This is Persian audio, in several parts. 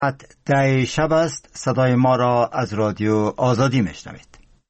10 شب است. صدای ما را از رادیو آزادی میشنوید.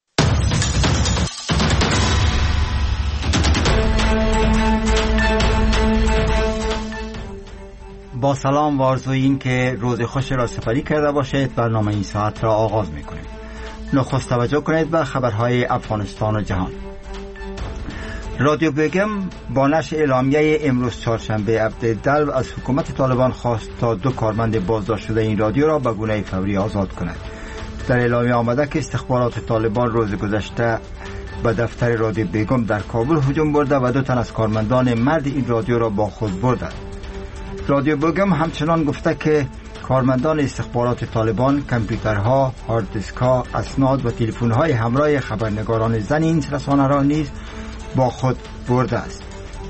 با سلام و آرزوی این که روز خوش را سپری کرده باشید. برنامه این ساعت را آغاز میکنیم. نخست توجه کنید به خبرهای افغانستان و جهان. رادیو بیگم با نشر اعلامیه امروز چهارشنبه عبدالدلب از حکومت طالبان خواست تا 2 کارمند بازداشت شده این رادیو را به گونه فوری آزاد کند. در اعلامیه آمده که استخبارات طالبان روز گذشته به دفتر رادیو بیگم در کابل هجوم برده و 2 تن از کارمندان مرد این رادیو را با خود بردند. رادیو بیگم همچنان گفته که کارمندان استخبارات طالبان کامپیوترها، هارد دیسک‌ها، اسناد و تلفن‌های همراه خبرنگاران زن این رسانه را نیز با خود برده است.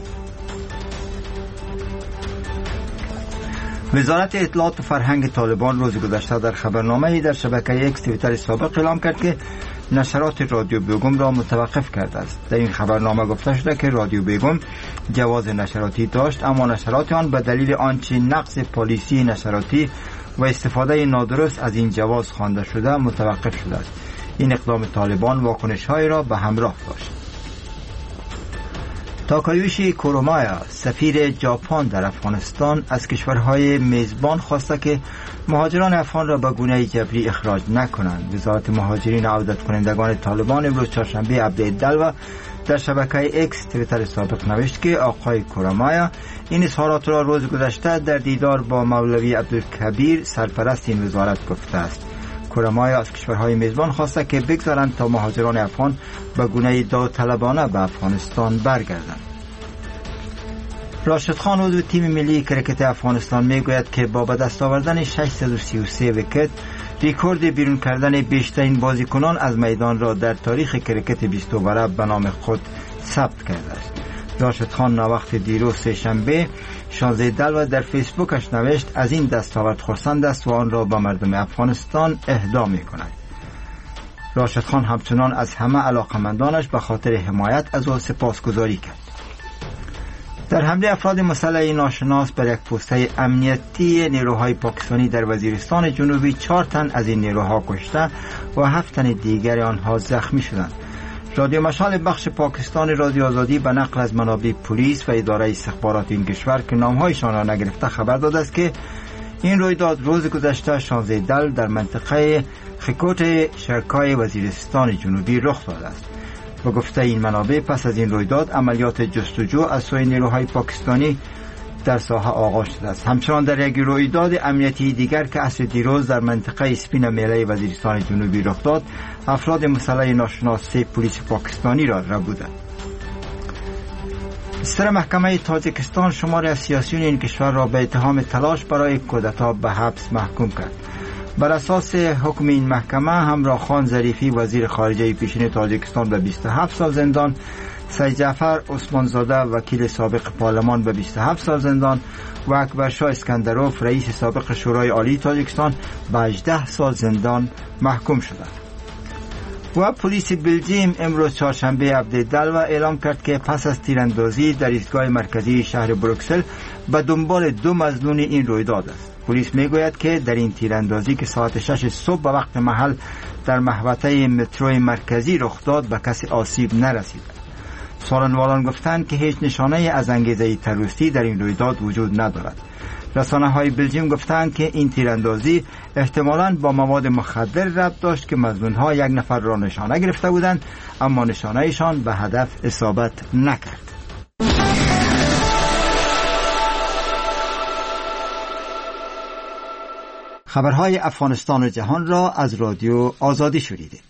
وزارت اطلاعات و فرهنگ طالبان روز گذشته در خبرنامه‌ای در شبکه اکس توییتر سابق اعلام کرد که نشرات رادیو بیگم را متوقف کرده است. در این خبرنامه گفته شده که رادیو بیگم جواز نشراتی داشت، اما نشرات آن به دلیل آنچه نقض پالیسی نشراتی و استفاده نادرست از این جواز خوانده شده متوقف شده است. این اقدام طالبان واکنش‌های را به همراه داشت. تاکایوشی کورومایا سفیر ژاپن در افغانستان از کشورهای میزبان خواسته که مهاجران افغان را به گونه جبری اخراج نکنند. وزارت مهاجرین و عودت کنندگان طالبان امروز چهارشنبه عبدالدلب در شبکه اکس توییتر سابق نوشت که آقای کورومایا این اظهارات را روز گذشته در دیدار با مولوی عبدالکبیر سرپرست این وزارت گفته است. کورومایا از کشورهای میزبان خواسته که بگذارند تا مهاجران افغان به گونه داوطلبانه به افغانستان برگردند. راشد خان عضو تیم ملی کرکت افغانستان میگوید که با به دست آوردن 633 ویکت ریکورد بیرون کردن بیشترین بازیکنان از میدان را در تاریخ کرکت 20 اووره به نام خود ثبت کرده است. راشد خان وقت دیروز سه‌شنبه 16 دلو در فیسبوکش نوشت از این دستاورد خرسند است و آن را به مردم افغانستان اهدا می کند. راشد خان همچنان از همه علاقمندانش به خاطر حمایت از او سپاسگزاری کرد. در حمله افراد مسلح ناشناس بر یک پوسته امنیتی نیروهای پاکستانی در وزیرستان جنوبی 4 تن از این نیروها کشته و 7 تن دیگر آنها زخمی شدند. رادیو مشال بخش پاکستان رادیو آزادی به نقل از منابع پلیس و اداره استخبارات این کشور که نامهایشان را نگرفته خبر داده است که این رویداد روز گذشته 16 دل در منطقه خیکوت شرکای وزیرستان جنوبی رخ داده است. با گفته این منابع پس از این رویداد عملیات جستجو از سوی نیروهای پاکستانی در ساحه آغاز شده است. همچنان در یک رویداد امنیتی دیگر که عصر دیروز در منطقه اسپین میله وزیرستان جنوبی رخ داد، افراد مسلح ناشناس 3 پلیس پاکستانی را ربودند. سر محکمه تاجیکستان شماری از سیاسیون این کشور را به اتهام تلاش برای کودتا به حبس محکوم کرد. بر اساس حکم این محکمه همراه خان ظریفی وزیر خارجه پیشین تاجیکستان به 27 سال زندان، سید جعفر عثمان زاده وکیل سابق پارلمان به 27 سال زندان و اکبر شاه اسکندروف رئیس سابق شورای عالی تاجیکستان به 18 سال زندان محکوم شدند. و پلیس بلژیم امروز چهارشنبه عبدالدلب اعلام کرد که پس از تیراندازی در ایستگاه مرکزی شهر بروکسل به دنبال 2 مظنون این رویداد است. پلیس میگوید که در این تیراندازی که ساعت 6 صبح به وقت محل در محوطه مترو مرکزی رخ داد به کسی آسیب نرسید. سخنواران گفتند که هیچ نشانه از انگیزه تروریستی در این رویداد وجود ندارد. رسانه‌های بلژیم گفتند که این تیراندازی احتمالاً با مواد مخدر ربط داشت که مظنون‌ها 1 نفر را نشانه گرفته بودند، اما نشانه‌شان به هدف اصابت نکرد. خبرهای افغانستان و جهان را از رادیو آزادی شنیدید.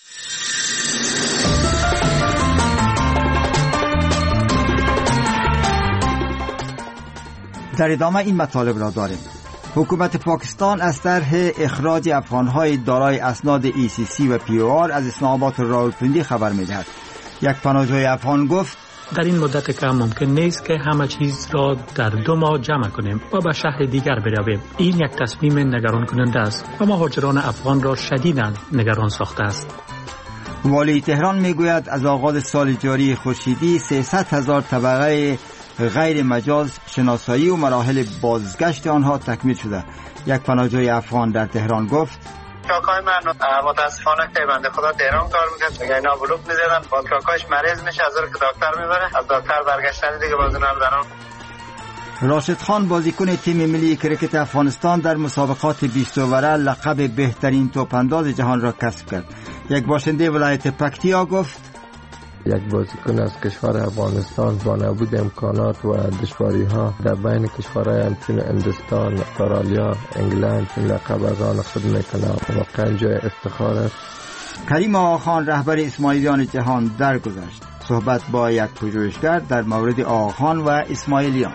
در ادامه این مطالب را داریم. حکومت پاکستان از طرح اخراج افغانهای دارای اسناد ECC و POR از اسلام آباد و راولپنڈی خبر می‌دهد. یک پناهجوی افغان گفت در این مدت که ممکن نیست که همه چیز را در 2 ماه جمع کنیم و به شهر دیگر برویم. این یک تصمیم نگران کننده است و مهاجران افغان را شدیداً نگران ساخته است. والی تهران میگوید از آغاز سال جاری خورشیدی 300,000 طبقه غیر مجاز شناسایی و مراحل بازگشت آنها تکمیل شده. یک پناهجوی افغان در تهران گفت کاکای من متاسفانه که بنده خدا تهران کار میکرد، میگه اینا بلوک میزدن، با کاکایش مریض میشه، از که دکتر میبره، از دکتر برگشتن دیگه باز اونم درام. راشد خان بازیکن تیم ملی کرکت افغانستان در مسابقات 20 اووره لقب بهترین توپانداز جهان را کسب کرد. یک باشنده ولایت پکتیا گفت یک بازیکن از کشور افغانستان با نبود امکانات و دشواری‌ها در بین کشورهای همچون هندوستان، استرالیا، انگلند این لقب از آن خود می‌کند. واقعا جای افتخار است. کریم آقاخان رهبر اسماعیلیان جهان درگذشت. صحبت با یک پژوهشگر در مورد آقاخان و اسماعیلیان.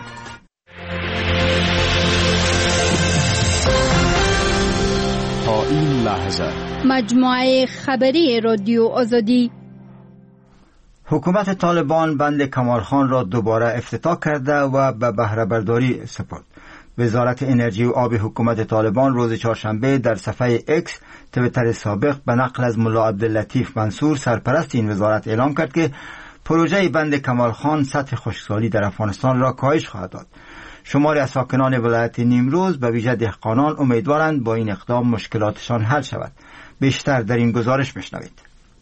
تا این لحظه مجموعه خبری رادیو آزادی. حکومت طالبان بند کمال خان را دوباره افتتاح کرده و به بهره برداری سپرد. وزارت انرژی و آب حکومت طالبان روز چهارشنبه در صفحه اکس تویتر سابق به نقل از ملا عبداللطیف منصور سرپرست این وزارت اعلام کرد که پروژه بند کمال خان سطح خشکسالی در افغانستان را کاهش خواهد داد. شماری از ساکنان ولایت نیمروز به ویژه دهقانان امیدوارند با این اقدام مشکلاتشان حل شود. بیشتر در این گزارش بشنوید.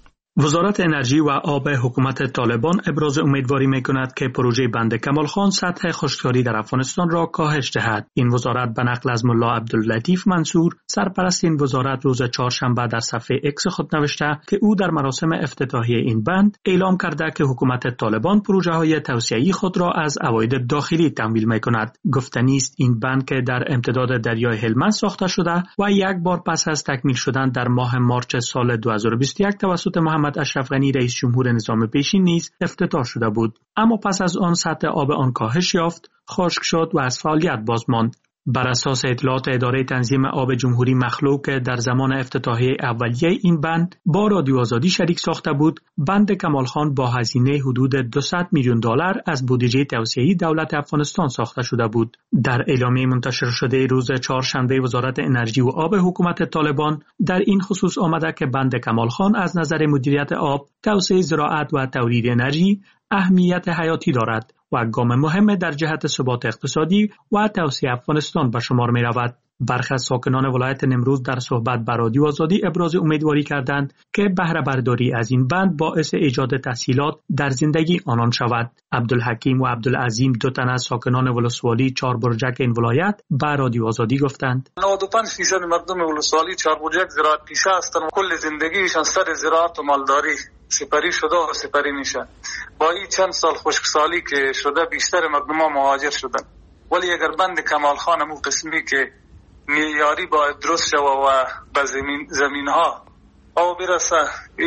وزارت انرژی و آب حکومت طالبان ابراز امیدواری می‌کند که پروژه بند کمال خان سطح خشکسالی در افغانستان را کاهش دهد. این وزارت به نقل از ملا عبداللطیف منصور سرپرست این وزارت روز چهارشنبه در صفحه اکس خود نوشته که او در مراسم افتتاحیه این بند اعلام کرده که حکومت طالبان پروژه‌های توسعه‌ای خود را از عواید داخلی تمویل می‌کند. گفتنی است این بند که در امتداد دریای هلمند ساخته شده و یک بار پس از تکمیل شدن در ماه مارچ سال 2021 توسط محمد اشرف غنی رئیس جمهور نظام پیشین نیز افتتاح شده بود، اما پس از آن سطح آب آن کاهش یافت، خشک شد و از فعالیت باز ماند. بر اساس اطلاعات اداره تنظیم آب جمهوری مخلوق که در زمان افتتاحیه اولیه این بند با رادیو آزادی شریک ساخته بود، بند کمال خان با هزینه حدود 200 میلیون دلار از بودجه توسعه‌ای دولت افغانستان ساخته شده بود. در اعلامیه منتشر شده روز چهارشنبه وزارت انرژی و آب حکومت طالبان در این خصوص آمده که بند کمال خان از نظر مدیریت آب، توسعه زراعت و تولید انرژی اهمیت حیاتی دارد و گام مهم در جهت ثبات اقتصادی و توسعه افغانستان به شمار می رود. برخی از ساکنان ولایت نیمروز در صحبت با رادیو آزادی ابراز امیدواری کردند که بهره برداری از این بند باعث ایجاد تسهیلات در زندگی آنان شود. عبدالحکیم و عبدالعظیم دو تن از ساکنان ولسوالی چهاربرجک این ولایت با رادیو آزادی گفتند 95% مردم ولسوالی چهاربرجک زراعت پیشه هستند و کل زندگیشان سر زراعت و مالداری سپری شده و سپری میشه. با این چند سال خشکسالی که شده بیشتر مردم ها مهاجر شدن، ولی اگر بند کمال خان مو قسمی که معیاری باید درست شود و به زمین ها او برسه،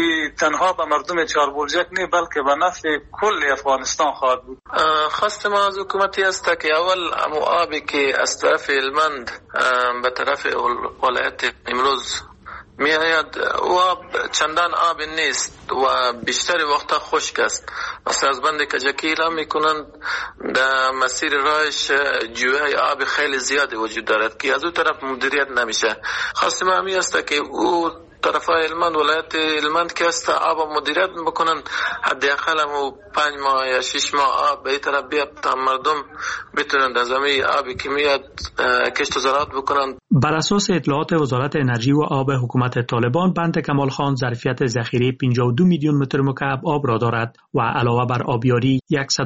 تنها به مردم چهاربرجک نه بلکه به نفع کل افغانستان خواهد بود. خواست ما از حکومتی است که اول امو آبی که از طرف هلمند به طرف ولایت امروز می آید و آب چندان آب نیست و بیشتر وقتا خشک است. مثلا از بند کجکی را می کنند در مسیر راهش جویه آب خیلی زیادی وجود دارد که از او طرف مدیریت نمیشه. خواست ما همی است که او طرف هلمند ولایت هلمند که است آب مدیریت بکنن، حداقل هم 5 ماه یا 6 ماه آب به این طرف بیاد تا مردم بتونن از همه آبی که میاد کشت و زراعت بکنن. بر اساس اطلاعات وزارت انرژی و آب حکومت طالبان، بند کمال خان ظرفیت ذخیره 52 میلیون متر مکعب آب را دارد و علاوه بر آبیاری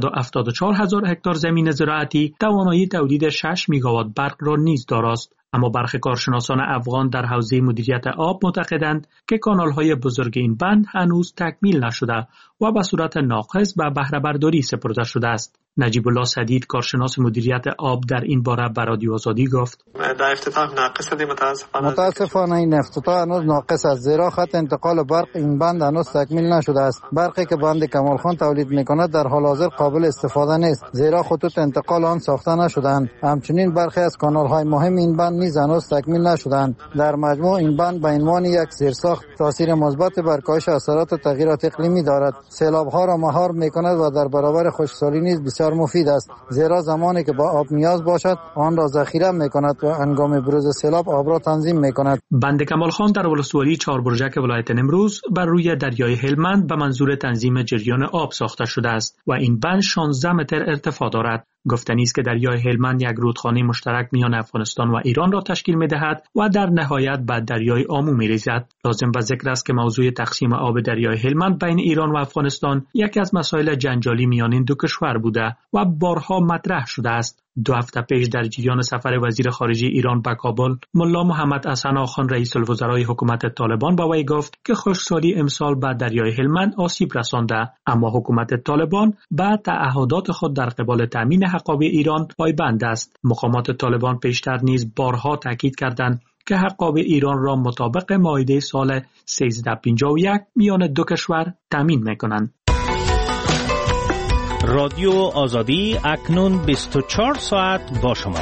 174,000 هکتار زمین زراعتی توانایی تولید 6 میگاوات برق را نیز دارد. اما برخی کارشناسان افغان در حوزه مدیریت آب معتقدند که کانال‌های بزرگ این بند هنوز تکمیل نشده و به صورت ناقص به بهره برداری سپرده شده است. نجیب الله سدید کارشناس مدیریت آب در این باره به رادیو آزادی گفت در افتتاح ناقص دی متاسفانه این افتتاح هنوز ناقص است، زیرا خط انتقال برق این بند هنوز تکمیل نشده است. برقی که بند کمال خان تولید می‌کند در حال حاضر قابل استفاده نیست، زیرا خطوط انتقال آن ساخته نشده‌اند. همچنین برخی از کانال‌های مهم این بند نیز هنوز تکمیل نشده‌اند. در مجموع این بند به عنوان یک زیرساخت تاثیر مثبت بر کاهش اثرات تغییرات اقلیمی دارد. سیلاب‌ها را مهار می‌کند و در برابر خشکسالی نیز بسیار مفید است، زیرا زمانی که با آب نیاز باشد آن را ذخیره می‌کند و هنگام بروز سیلاب آب را تنظیم می‌کند. بند کمال خان در ولسوالی چهاربرجک ولایت نیمروز بر روی دریای هلمند به منظور تنظیم جریان آب ساخته شده است و این بند 16 متر ارتفاع دارد. گفتنی است که دریای هلمند یک رودخانه مشترک میان افغانستان و ایران را تشکیل می‌دهد و در نهایت به دریای آمو می‌ریزد. لازم به ذکر است که موضوع تقسیم آب دریای هلمند بین ایران و افغانستان یکی از مسائل جنجالی میان این دو کشور بوده و بارها مطرح شده است. 2 هفته پیش در جریان سفر وزیر خارجه ایران به کابل، ملا محمد حسن آخان رئیس الوزرای حکومت طالبان به وی گفت که خشکسالی امسال به دریای هلمند آسیب رسانده، اما حکومت طالبان به تعهدات خود در قبال تامین حقابه ایران پایبند است. مقامات طالبان پیشتر نیز بارها تاکید کردند که حقابه ایران را مطابق معاهده سال 1351 میان دو کشور تامین می‌کنند. رادیو آزادی اکنون 24 ساعت با شما.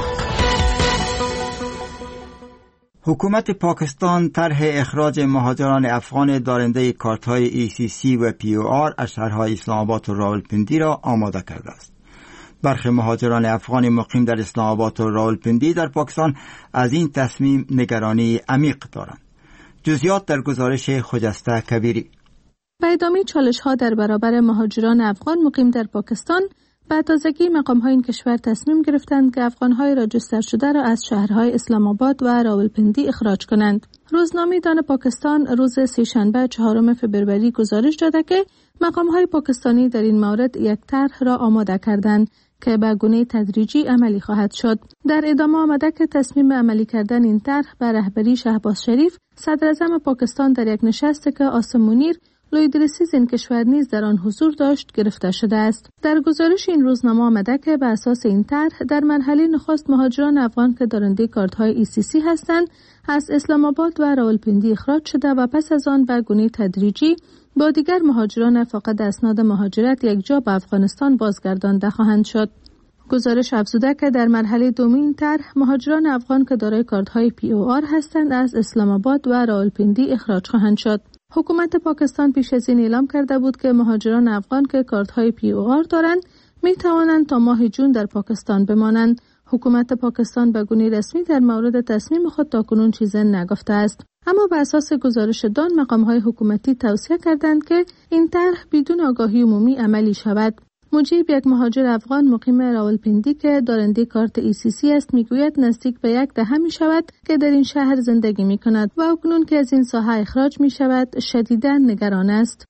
حکومت پاکستان طرح اخراج مهاجران افغان دارنده کارت‌های ECC و POR از شهرهای اسلام آباد و راولپندی را آماده کرده است. برخی مهاجران افغان مقیم در اسلام آباد و راولپندی در پاکستان از این تصمیم نگرانی عمیق دارند. جزئیات در گزارش خجسته کبیری. به ادامه چالش‌ها در برابر مهاجران افغان مقیم در پاکستان، به تازگی مقام‌های این کشور تصمیم گرفتند که افغان‌های راجستر شده را از شهرهای اسلام آباد و راولپندی اخراج کنند. روزنامه دان پاکستان روز سه‌شنبه 4 فوریه گزارش داده که مقام‌های پاکستانی در این مورد یک طرح را آماده کردند که به گونه تدریجی عملی خواهد شد. در ادامه آمده که تصمیم عملی کردن این طرح به رهبری شهباز شریف، صدر اعظم پاکستان در یک نشستی که آسم منیر لویدرسیز این کشور نیز در آن حضور داشت گرفته شده است. در گزارش این روزنامه آمده که بر اساس این طرح در مرحله نخست مهاجران افغان که دارنده کارت‌های ECC هستند از اسلام آباد و راولپندی اخراج شده و پس از آن به گونه تدریجی با دیگر مهاجران فاقد اسناد مهاجرت یک جا به افغانستان بازگردانده خواهند شد. گزارش افزوده که در مرحله دوم این طرح مهاجران افغان که دارای کارت‌های POR هستند از اسلام آباد و راولپندی اخراج خواهند شد. حکومت پاکستان پیش از این اعلام کرده بود که مهاجران افغان که کارت‌های POR دارند می توانند تا ماه جون در پاکستان بمانند. حکومت پاکستان به گونه رسمی در مورد تصمیم خود تاکنون چیزی نگفته است. اما بر اساس گزارش دان مقام‌های حکومتی توصیه کردند که این طرح بدون آگاهی عمومی عملی شود. مجیب، یک مهاجر افغان مقیم راولپندی که دارنده کارت ECC است، میگوید نزدیک به 10 دهه می شود که در این شهر زندگی می کند و اکنون که از این ساحه اخراج می شود شدیداً نگران است.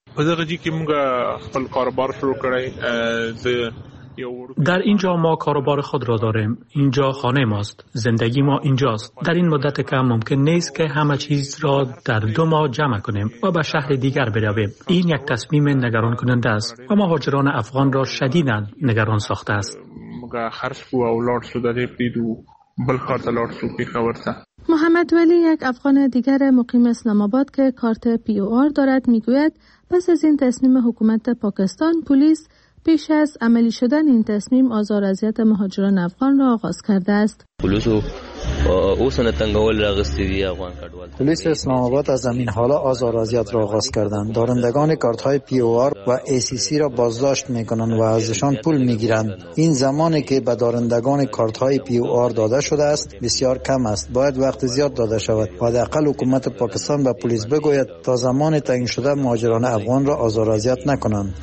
در اینجا ما کاروبار خود را داریم. اینجا خانه ماست. زندگی ما اینجاست. در این مدت کم ممکن نیست که همه چیز را در 2 ماه جمع کنیم و به شهر دیگر برویم. این یک تصمیم نگران کننده است و مهاجران افغان را شدیداً نگران ساخته است. محمد ولی، یک افغان دیگر مقیم اسلام آباد که کارت POR دارد، میگوید پس از این تصمیم حکومت پاکستان، پلیس پیش از عملی شدن این تصمیم آزار اذیت مهاجران افغان را آغاز کرده است. پلیس اسلام آباد از همین حالا آزار اذیت را آغاز کردند. دارندگان کارت‌های POR و ECC را بازداشت می‌کنند و ازشان پول می‌گیرند. این زمانی که به دارندگان کارت‌های POR داده شده است بسیار کم است. باید وقت زیاد داده شود. حداقل حکومت پاکستان به پلیس بگوید تا زمان تعیین شده مهاجران افغان را آزار اذیت نکنند.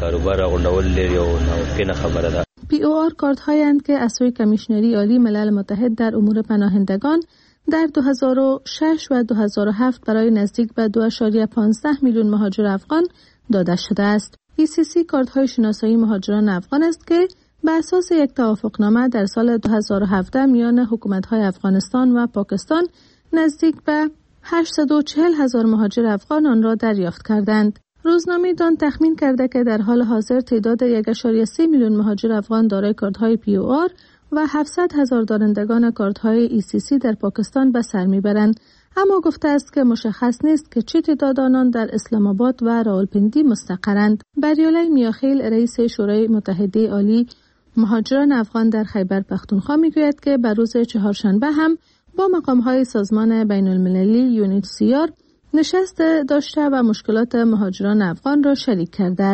POR کارت هایند که از سوی کمیشنری عالی ملل متحد در امور پناهندگان در 2006 و 2007 برای نزدیک به 2.15 میلیون مهاجر افغان داده شده است. ECC کارت های شناسایی مهاجران افغان است که بر اساس یک توافقنامه در سال 2017 میان حکومت های افغانستان و پاکستان نزدیک به 840,000 مهاجر افغان آن را دریافت کردند. روزنامه دان تخمین کرده که در حال حاضر تعداد 1.3 میلیون مهاجر افغان دارای کارت‌های POR و 700,000 دارندگان کارت‌های ECC در پاکستان به سر میبرند، اما گفته است که مشخص نیست که چه تعداد آنان در اسلام آباد و راولپندی مستقرند. بریالای میاخیل، رئیس شورای متحده عالی مهاجران افغان در خیبر پختونخوا، میگوید که بر روز چهارشنبه هم با مقام‌های سازمان بین‌المللی UNHCR نشست داشته و مشکلات مهاجران افغان را شریک کرده است.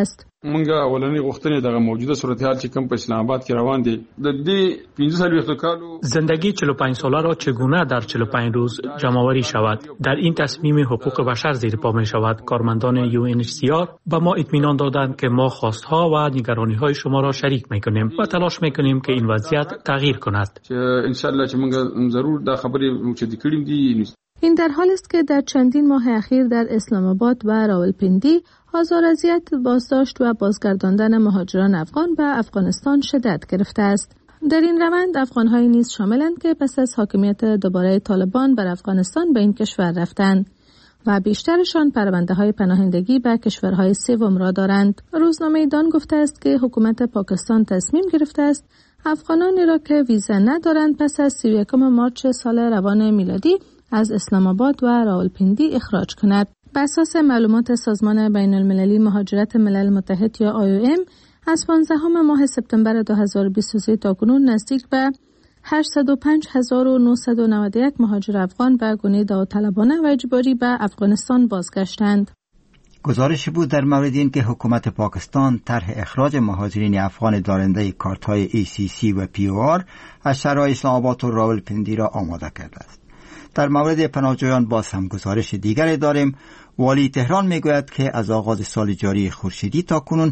مونږه اولنی غوښتنې دغه موجوده صورتحال چې کوم په اسلام آباد کې روان دي د دې 15 کالو زندگی 45 ساله را چگونه در 45 روز جمع‌آوری شود. در این تصمیم حقوق بشر زیر پا می شود. کارمندان UNHCR به ما اطمینان دادند که ما خواستها و نگرانی‌های شما را شریک می‌کنیم و تلاش می‌کنیم که این وضعیت تغییر کند. ان شاء الله چې مونږ ضرور دا خبرې چې دکړم دي. این در حالی است که در چندین ماه اخیر در اسلام آباد و راولپندی آزار اذیت، بازداشت و بازگرداندن مهاجران افغان به افغانستان شدت گرفته است. در این روند افغان‌هایی نیز شاملند که پس از حاکمیت دوباره طالبان بر افغانستان به این کشور رفتند و بیشترشان پرونده‌های پناهندگی به کشورهای سوم را دارند. روزنامه دان گفته است که حکومت پاکستان تصمیم گرفته است افغانانی را که ویزا ندارند پس از 31 مارس سال روان میلادی از اسلام آباد و راولپندی اخراج کند. بر اساس معلومات سازمان بین المللی مهاجرت ملل متحد یا IOM از 15 ماه سپتامبر 2023 تا کنون نزدیک به 805,991 مهاجر افغان به گونه داوطلبانه و اجباری به افغانستان بازگشتند. گزارش بود در مورد این که حکومت پاکستان طرح اخراج مهاجرین افغان دارنده کارت‌های ACC و POR از شهرهای اسلام آباد و راولپندی را آماده کرده است. در مورد پناهجویان باز هم گزارش دیگری داریم. والی تهران میگوید که از آغاز سال جاری خورشیدی تا کنون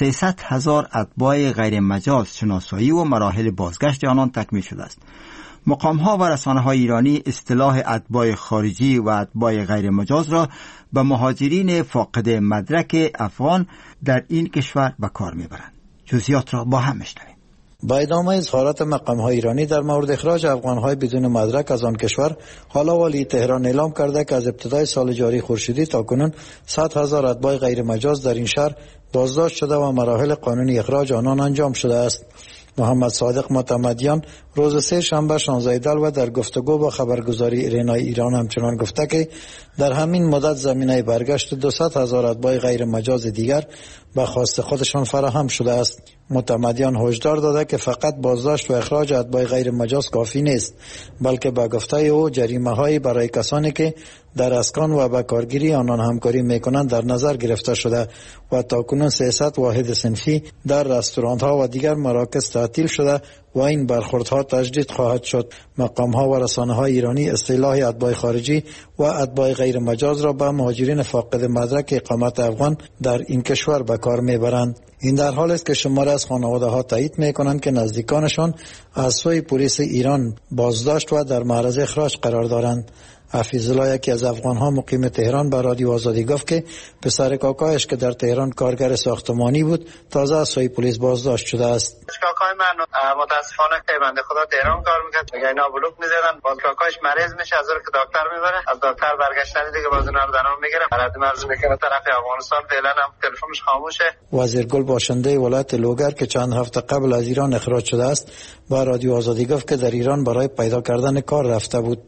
300,000 اتباع غیر مجاز شناسایی و مراحل بازگشت آنان تکمیل شده است. مقام‌ها و رسانه‌های ایرانی اصطلاح اتباع خارجی و اتباع غیر مجاز را به مهاجرین فاقد مدرک افغان در این کشور به کار میبرند. جزئیات را با هم میشنویم. با ادامه اظهارات مقام‌های ایرانی در مورد اخراج افغان‌های بدون مدرک از آن کشور، حالا والی تهران اعلام کرده که از ابتدای سال جاری خورشیدی تا کنون 100,000 اتباع غیر مجاز در این شهر بازداشت شده و مراحل قانونی اخراج آنان انجام شده است. محمد صادق معتمدیان روز سه شنبه 16 دلو در گفتگو با خبرگزاری ایرنای ایران همچنان گفته که در همین مدت زمینه برگشت 200,000 اتباع غیر مجاز دیگر به خواست خودشان فراهم شده است. معتمدیان هشدار داده که فقط بازداشت و اخراج اتباع غیر مجاز کافی نیست، بلکه به گفته او جریمه‌هایی برای کسانی که در اسکان و به کارگیری آنان همکاری میکنند در نظر گرفته شده و تاکنون 300 واحد صنفی در رستوران‌ها و دیگر مراکز تعطیل شده و این برخوردها تجدید خواهد شد. مقام‌ها و رسانه‌های ایرانی اصطلاح اتباع خارجی و اتباع غیر مجاز را به مهاجرین فاقد مدرک اقامت افغان در این کشور به کار میبرند. این در حالی است که شماری از خانواده‌ها تایید میکنند که نزدیکانشان از سوی پلیس ایران بازداشت و در معرض اخراج قرار دارند. حفیظالله یکی از افغان‌ها مقیم تهران به رادیو آزادی گفت که پسر کاکایش که در تهران کارگر ساختمانی بود تازه از سوی پلیس بازداشت شده است. کاکای من متاسفانه که بنده خدا تهران کار میکرد، میگه اینا بلوک میزدن، باز کاکایش مریض میشه، از اون که دکتر میبره، از دکتر برگشتن دیگه باز اونا رو دارن میگیره، برات مرز میکنه طرف افغانستان. فعلا هم تلفنش خاموشه. وزیرگل باشنده ولایت لوگر که چند هفته قبل از ایران اخراج شده است با رادیو آزادی گفت که در ایران برای پیدا کردن کار رفته بود.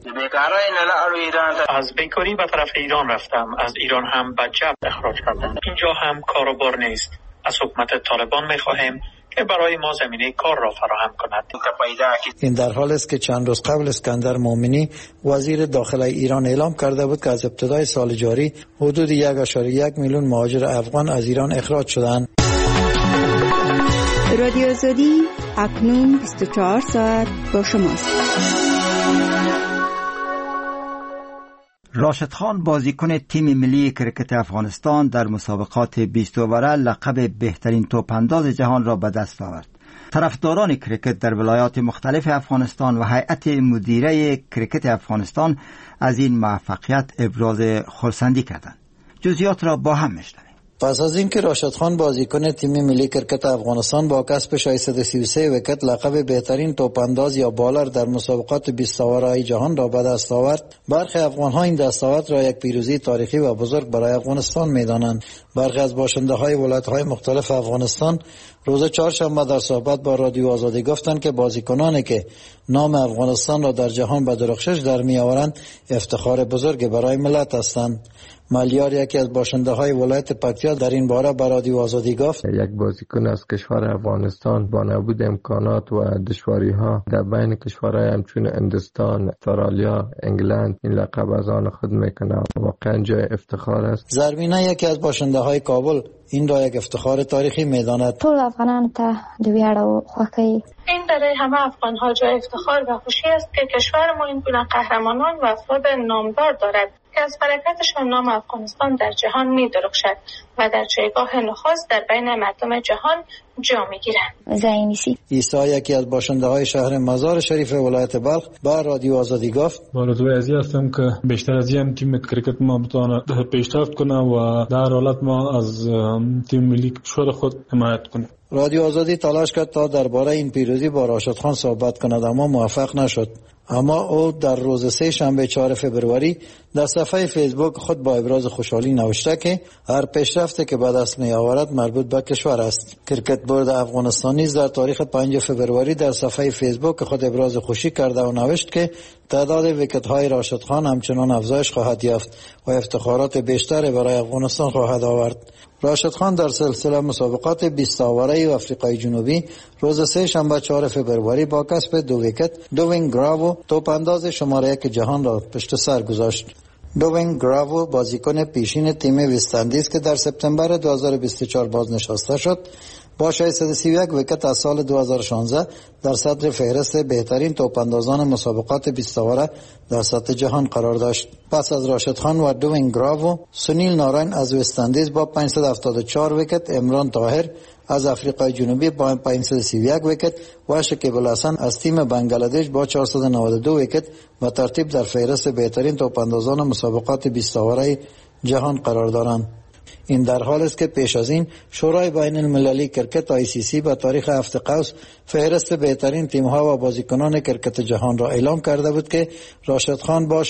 از بیکاری به طرف ایران رفتم، از ایران هم به جبر اخراج کردند. اینجا هم کار و بار نیست. از حکومت طالبان می‌خواهیم که برای ما زمینه کار را فراهم کند. این در حال است که چند روز قبل اسکندر مومنی وزیر داخله ایران اعلام کرده بود که از ابتدای سال جاری حدود 1.1 میلیون مهاجر افغان از ایران اخراج شدند. رادیو آزادی اکنون 24 ساعت با شماست. راشد خان بازیکن تیم ملی کرکت افغانستان در مسابقات 20 اوره لقب بهترین توپانداز جهان را به دست آورد. طرفداران کرکت در ولایات مختلف افغانستان و هیئت مدیره کرکت افغانستان از این موفقیت ابراز خرسندی کردند. جزئیات را با هم میشنویم. پس از اینکه راشد خان بازیکن تیم ملی کرکت افغانستان با کسب 633 ویکت لقب بهترین توپانداز یا بالر در مسابقات 20 اوره جهان را به دست آورد، برخی افغان‌ها این دستاورد را یک پیروزی تاریخی و بزرگ برای افغانستان می‌دانند. برخی از باشنده‌های ولایت‌های مختلف افغانستان روز چهارشنبه در صحبت با رادیو آزادی گفتند که بازیکنانی که نام افغانستان را در جهان به درخشش در می‌آورند افتخار بزرگی برای ملت هستند. مالیار یکی از باشنده‌های ولایت پکتیا در این باره به رادیو آزادی گفت: یک بازیکن از کشور افغانستان با نبود امکانات و دشواری‌ها در بین کشورهای همچون هندوستان، استرالیا، انگلند این لقب از آن خود می‌کند. واقعاً جای افتخار است. زربینه یکی از باشنده‌های کابل این را یک افتخار تاریخی می‌داند. ټول افغانان ته د ویاړ او خوښۍ این برای همه افغان‌ها جای افتخار و خوشی است که کشور ما این گونه قهرمانان و افراد نامدار دارد که از برکتشان نام افغانستان در جهان می‌درخشد و در جایگاه نخست در بین مردم جهان جا می‌گیرد. عیسی یکی از باشنده‌های شهر مزار شریف ولایت بلخ با رادیو آزادی گفت: آرزوی از این هستم که بیشتر از این تیم کریکت ما بتونه پیشرفت کنه و در حالت ما از تیم ملی کشور خود حمایت کنه. رادیو آزادی تلاش کرد تا درباره این پیروزی با راشد خان صحبت کند اما موفق نشد. اما او در روز سه شنبه 4 فبروری در صفحه فیسبوک خود با ابراز خوشحالی نوشته که هر پیشرفتی که به دست می آورد مربوط به کشور است. کرکت بورد افغانستان نیز در تاریخ 5 فبروری در صفحه فیسبوک خود ابراز خوشی کرده و نوشت که تعداد ویکت های راشد خان همچنان افزایش خواهد یافت و افتخارات بیشتری برای افغانستان خواهد آورد. راشد خان در سلسله مسابقات 20 آوره و آفریقای جنوبی روز سه شنبه 4 فبروری با کسب 2 ویکت دوین گراو توپ انداز شماره 1 جهان را پشت سر گذاشت. دوین گراو بازیکن پیشین تیم وست‌اندیز که در سپتامبر 2024 بازنشسته شد با 631 ویکت از سال 2016 در صدر فهرست بهترین توپ اندازان مسابقات 20 آوره در سطح جهان قرار داشت. پس از راشد خان و دوین گراو، سنیل ناراین از وست‌اندیز با 574 ویکت، عمران طاهر از آفریقای جنوبی با 531 ویکت و شکیب الحسن از تیم بنگلادش با 492 ویکت و ترتیب در فهرست بهترین توپ اندازان مسابقات 20 آوره جهان قرار دارند. این در حال است که پیش از این شورای بین المللی کرکت ICC به تاریخ 7 قوس فهرست بهترین تیم‌ها و بازیکنان کرکت جهان را اعلام کرده بود که راشد خان با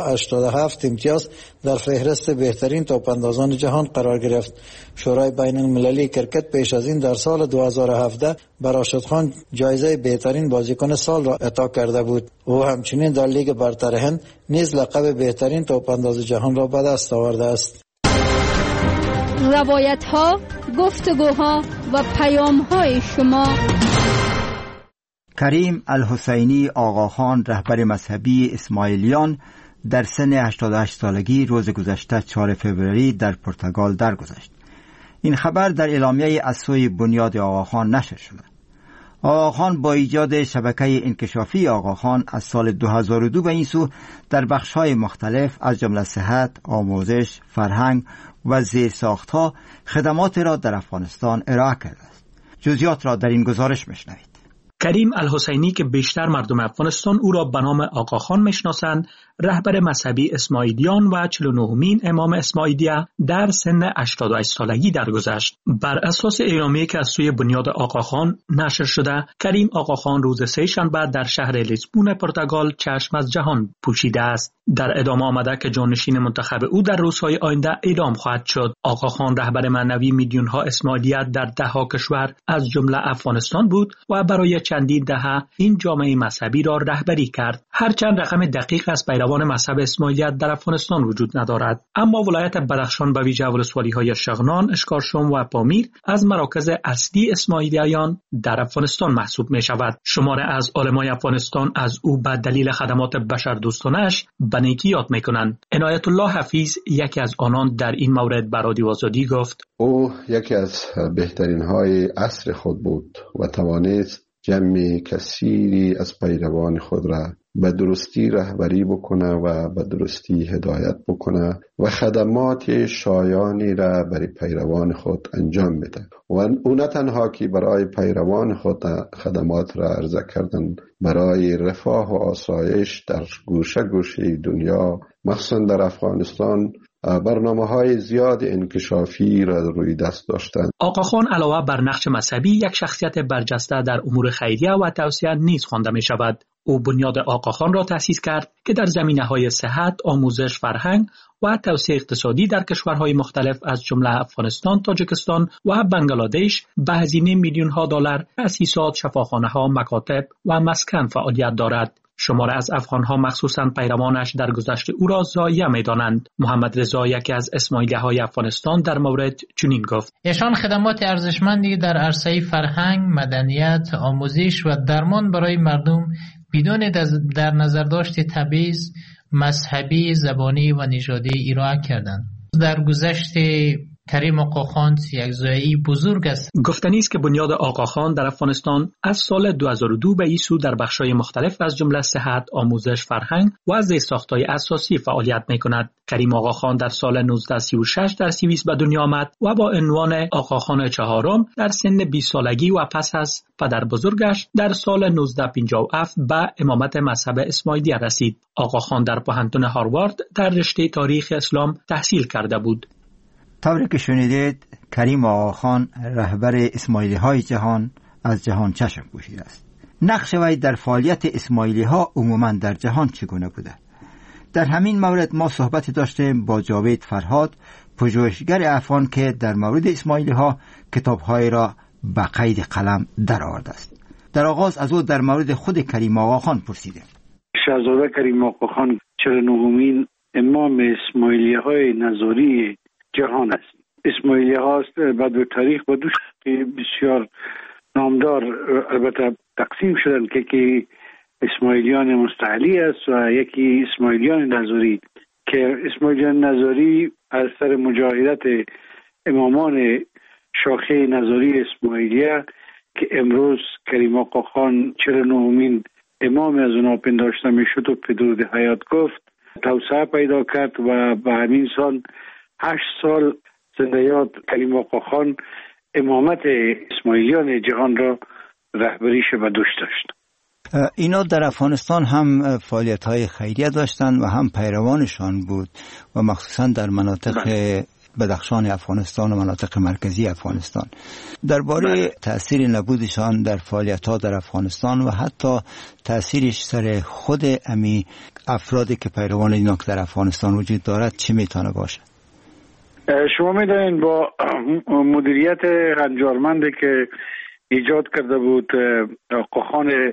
687 امتیاز در فهرست بهترین توپ‌اندازان جهان قرار گرفت. شورای بین المللی کرکت پیش از این در سال 2017 به راشد خان جایزه بهترین بازیکن سال را عطا کرده بود. او همچنین در لیگ برتر هند نیز لقب بهترین توپ‌انداز جهان را به دست آورده است. روایت ها، گفتگوها و پیام های شما. کریم الحسینی آقاخان رهبر مذهبی اسماعیلیان در سن 88 سالگی روز گذشته 4 فوریه در پرتغال درگذشت. این خبر در اعلامیه از سوی بنیاد آقاخان نشر شد. آقاخان با ایجاد شبکه انکشافی آقاخان از سال 2002 به این سو در بخش‌های مختلف از جمله صحت، آموزش، فرهنگ و زیرساخت‌ها خدمات را در افغانستان ارائه کرده است. جزئیات را در این گزارش میشنوید. کریم الحسینی که بیشتر مردم افغانستان او را به نام آقاخان میشناسند، رهبر مذهبی اسماعیلیان و 49مین امام اسماعیلیه در سن 88 سالگی درگذشت. بر اساس اعلامیه‌ای که از سوی بنیاد آقاخان نشر شده، کریم آقاخان روز سه شنبه در شهر لیسبون پرتغال چشم از جهان پوشیده است. در ادامه آمده که جانشین منتخب او در روزهای آینده اعلام خواهد شد. آقاخان رهبر معنوی میلیون‌ها اسماعیلیت در ده‌ها کشور از جمله افغانستان بود و برای چندین دهه این جامعه مذهبی را رهبری کرد. هرچند رقم دقیق از پیروان مذهب اسماعیلیت در افغانستان وجود ندارد، اما ولایت بدخشان به ویژه ولسوالی‌های شغنان، اشکارشم و پامیر از مراکز اصلی اسماعیلیان در افغانستان محسوب می شود. شماره از علمای افغانستان از او به دلیل خدمات بشردوستانه‌اش به نیکی یاد می کنند. عنایت الله حفیظ یکی از آنان در این مورد به رادیو آزادی گفت: او یکی از بهترین های عصر خود بود و توانست جمع کثیری از پیروان خود را به درستی رهبری بکنه و به درستی هدایت بکنه و خدمات شایانی را برای پیروان خود انجام میده و او نه تنها که برای پیروان خود خدمات را عرضه کردن، برای رفاه و آسایش در گوشه گوشه دنیا مخصوصا در افغانستان برنامه‌های زیاد انکشافی را روی دست داشتند. آقاخان علاوه بر نقش مذهبی یک شخصیت برجسته در امور خیریه و توسعه نیز خوانده می شود. او بنیاد آقاخان را تأسیس کرد که در زمینه‌های صحت، آموزش، فرهنگ و توسعه اقتصادی در کشورهای مختلف از جمله افغانستان، تاجیکستان و بنگلادش به هزینه میلیون‌ها دلار تأسیسات، شفاخانه‌ها، مکاتب و مسکن فعالیت دارد. شماره از افغان‌ها مخصوصاً پیروانش در گذشته او را ضایع می‌دانند. محمد رضا یکی از اسماعیلی‌های افغانستان در مورد چنین گفت: ایشان خدمات ارزشمندی در عرصه فرهنگ، مدنیت، آموزش و درمان برای مردم بدون در نظر داشت تبعیض مذهبی، زبانی و نژادی ارائه کردند. در گذشته کریم آقاخان یک زایی بزرگ است. گفتنی است که بنیاد آقاخان در افغانستان از سال 2002 به این سو در بخش‌های مختلف از جمله صحت، آموزش، فرهنگ و زیرساخت‌های اساسی فعالیت می‌کند. کریم آقاخان در سال 1936 در سوئیس به دنیا آمد و با عنوان آقاخان چهارم در سن 20 سالگی و پس از پدر بزرگش در سال 1957 به امامت مذهب اسماعیلیه رسید. آقاخان در پوهنتون هاروارد در رشته تاریخ اسلام تحصیل کرده بود. طوری که شنیدید کریم آقاخان رهبر اسماعیلی های جهان از جهان چشم پوشیده است. نقش وی در فعالیت اسماعیلی ها عموما در جهان چگونه بوده؟ در همین مورد ما صحبت داشتیم با جاوید فرهاد، پژوهشگر افغان که در مورد اسماعیلی ها کتاب های را به قید قلم در آورده است. در آغاز از او در مورد خود کریم آقاخان پرسیدیم. شاهزاده کریم آقاخان 49مین امام اسماعیلی های نظاری جهان است. اسماعیلی ها بعد به تاریخ با دو بسیار نامدار البته تقسیم شدن که اسماعیلیان مستعلی است و یکی اسماعیلیان نظاری که اسماعیلیان نظاری از سر مجاهدت امامان شاخه نظاری اسماعیلیه که امروز کریم آقاخان 49مین امام از اونها پنداشته میشد و پدرود حیات گفت توسعه پیدا کرد و به همین سال 8 سال زندیات کریم آقاخان امامت اسماعیلیان جهان را رهبریش به دوش داشت. اینا در افغانستان هم فعالیت‌های خیریه داشتند و هم پیروانشان بود و مخصوصا در مناطق بدخشان افغانستان و مناطق مرکزی افغانستان. درباره تأثیر نبودشان در فعالیت‌ها در افغانستان و حتی تأثیرش سر خود امی افرادی که پیروان اینا که در افغانستان وجود دارد چی میتونه باشه؟ شما میدونید با مدیریت هنجارمندی که ایجاد کرده بود آقاخان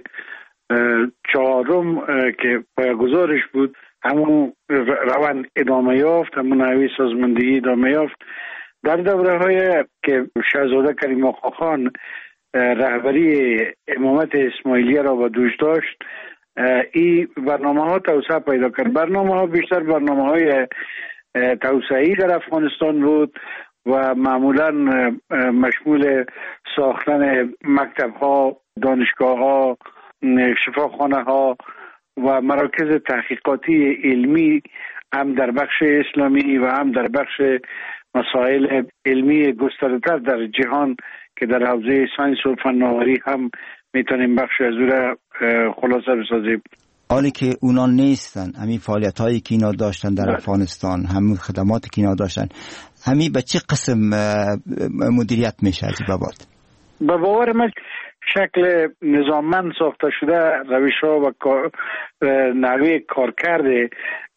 چهارم که پایه‌گذارش بود همون روند ادامه یافت، همون نحوه سازماندهی ادامه یافت. در دوره‌های که شاهزاده کریم آقاخان رهبری امامت اسماعیلیه را به دوش داشت این برنامه‌ها توسعه پیدا کرد. برنامه‌ها بیشتر برنامه‌های توسعه‌ای در افغانستان بود و معمولاً مشمول ساختن مکتب‌ها، دانشگاه‌ها، شفاخانه‌ها و مراکز تحقیقاتی علمی هم در بخش اسلامی و هم در بخش مسائل علمی گسترده‌تر در جهان که در حوزه ساینس و فناوری هم میتونیم بخش از اون را خلاصه بسازیم. حالی که اونا نیستن، همین فعالیت هایی که اینا داشتن در افغانستان، همین خدماتی که اینا داشتن، همین به چه قسم مدیریت میشه از بابات؟ به باور من شکل نظاممند ساخته شده روش‌ها و نحوه کارکرد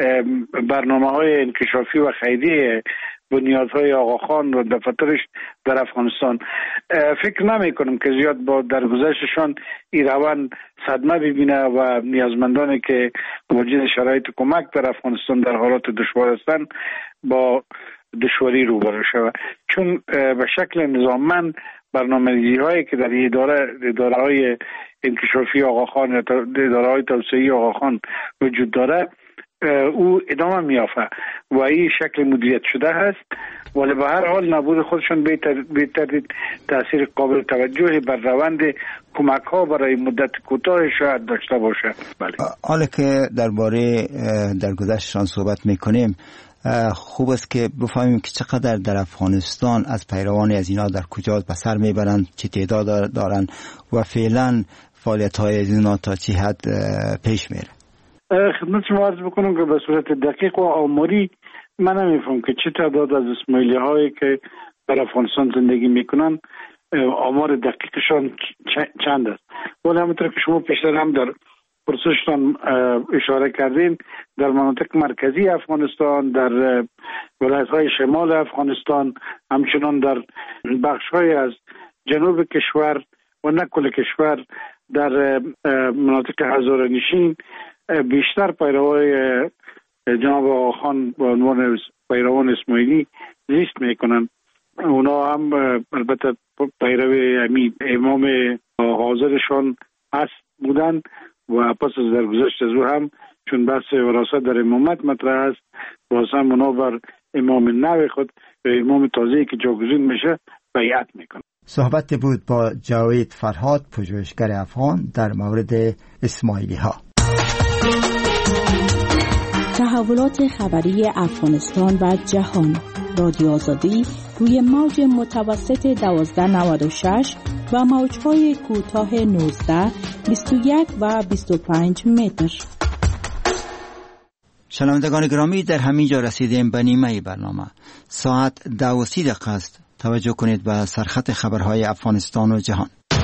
برنامه‌های انکشافی و خیریه بنیادهای آقاخان و دفاترش در افغانستان فکر نمی کنم که زیاد با درگذشتشان این روند صدمه ببینه و نیازمندانی که موجود شرایط کمک در افغانستان در حالات دشوار هستند با دشواری روبرو شود، چون به شکل نظاممند برنامه‌ریزی هایی که در اداره های انکشافی آقاخان یا اداره های توسعه‌ای آقاخان وجود داره او ادامه میافته و این شکل مدیریت شده هست، ولی به هر حال نبود خودشان بهتر تاثیر قابل توجهی بر روند کمک ها برای مدت کوتاه شاید داشته باشه. بله. حالا که درباره درگذشتشان صحبت میکنیم خوب است که بفهمیم که چقدر در افغانستان از پیروان از اینا در کجا به سر میبرند، چه تعداد دارن و فعلا فعالیت های از اینا تا چه حد پیش میره. خدمت شما عرض بکنم که به صورت دقیق و آماری من نمیفهم که چه تعداد از اسماعیلی هایی که در افغانستان زندگی میکنن آمار دقیقشان چند است، ولی همونطور که شما پیشتر هم در پرسشتان اشاره کردین در مناطق مرکزی افغانستان، در ولایت‌های شمال افغانستان، همچنان در بخش‌های از جنوب کشور و نه کل کشور در مناطق هزاره‌نشین بیشتر پیروای جناب آقاخان به عنوان پیروان اسماعیلی زیست میکنن. اونا هم البته پیرو امام حاضرشان هست بودن و پس از درگذشت از او هم چون بحث وراثت در امامت مطرح است واسه اونا بر امام نو خود و امام تازه‌ای که جاگزین میشه بیعت میکنه. صحبت بود با جاوید فرهاد، پژوهشگر افغان در مورد اسماعیلی ها. تحولات خبری افغانستان و جهان. رادیو آزادی روی موج متوسط 1296 و موج‌های کوتاه 19، 21 و 25 متر. شنوندگان گرامی، در همین جا رسیدیم به نیمه برنامه. ساعت 12:30 است. توجه کنید به سرخط خبرهای افغانستان و جهان.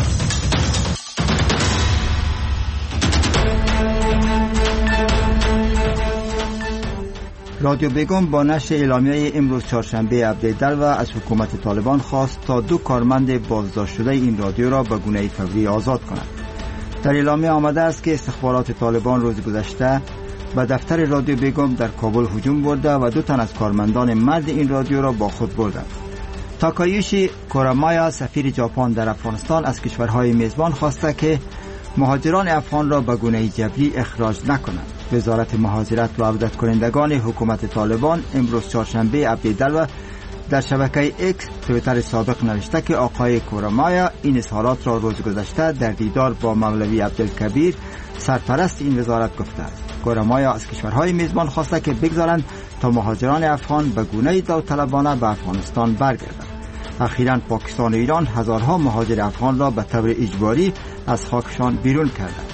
رادیو بیگم با نشر اعلامیه امروز چهارشنبه عبدالدلو از حکومت طالبان خواست تا 2 کارمند بازداشت شده این رادیو را به گونه فوری آزاد کند. در اعلامیه آمده است که استخبارات طالبان روز گذشته به دفتر رادیو بیگم در کابل هجوم برده و 2 تن از کارمندان مرد این رادیو را با خود بردند. تاکایوشی کورامایا، سفیر ژاپن در افغانستان، از کشورهای میزبان خواسته که مهاجران افغان را به گونه جبری اخراج نکنند. وزارت مهاجرت و عودت کنندگان حکومت طالبان امروز چهارشنبه عبدالدلو در شبکه اکس توییتر سابق نوشته که آقای کورامایا این اظهارات را روز گذشته در دیدار با مولوی عبدالکبیر سرپرست این وزارت گفته است. کورامایا از کشورهای میزبان خواسته که بگذارند تا مهاجران افغان به گونه داوطلبانه به افغانستان برگردند. اخیراً پاکستان و ایران هزارها مهاجر افغان را به طور اجباری از خاکشان بیرون کردند.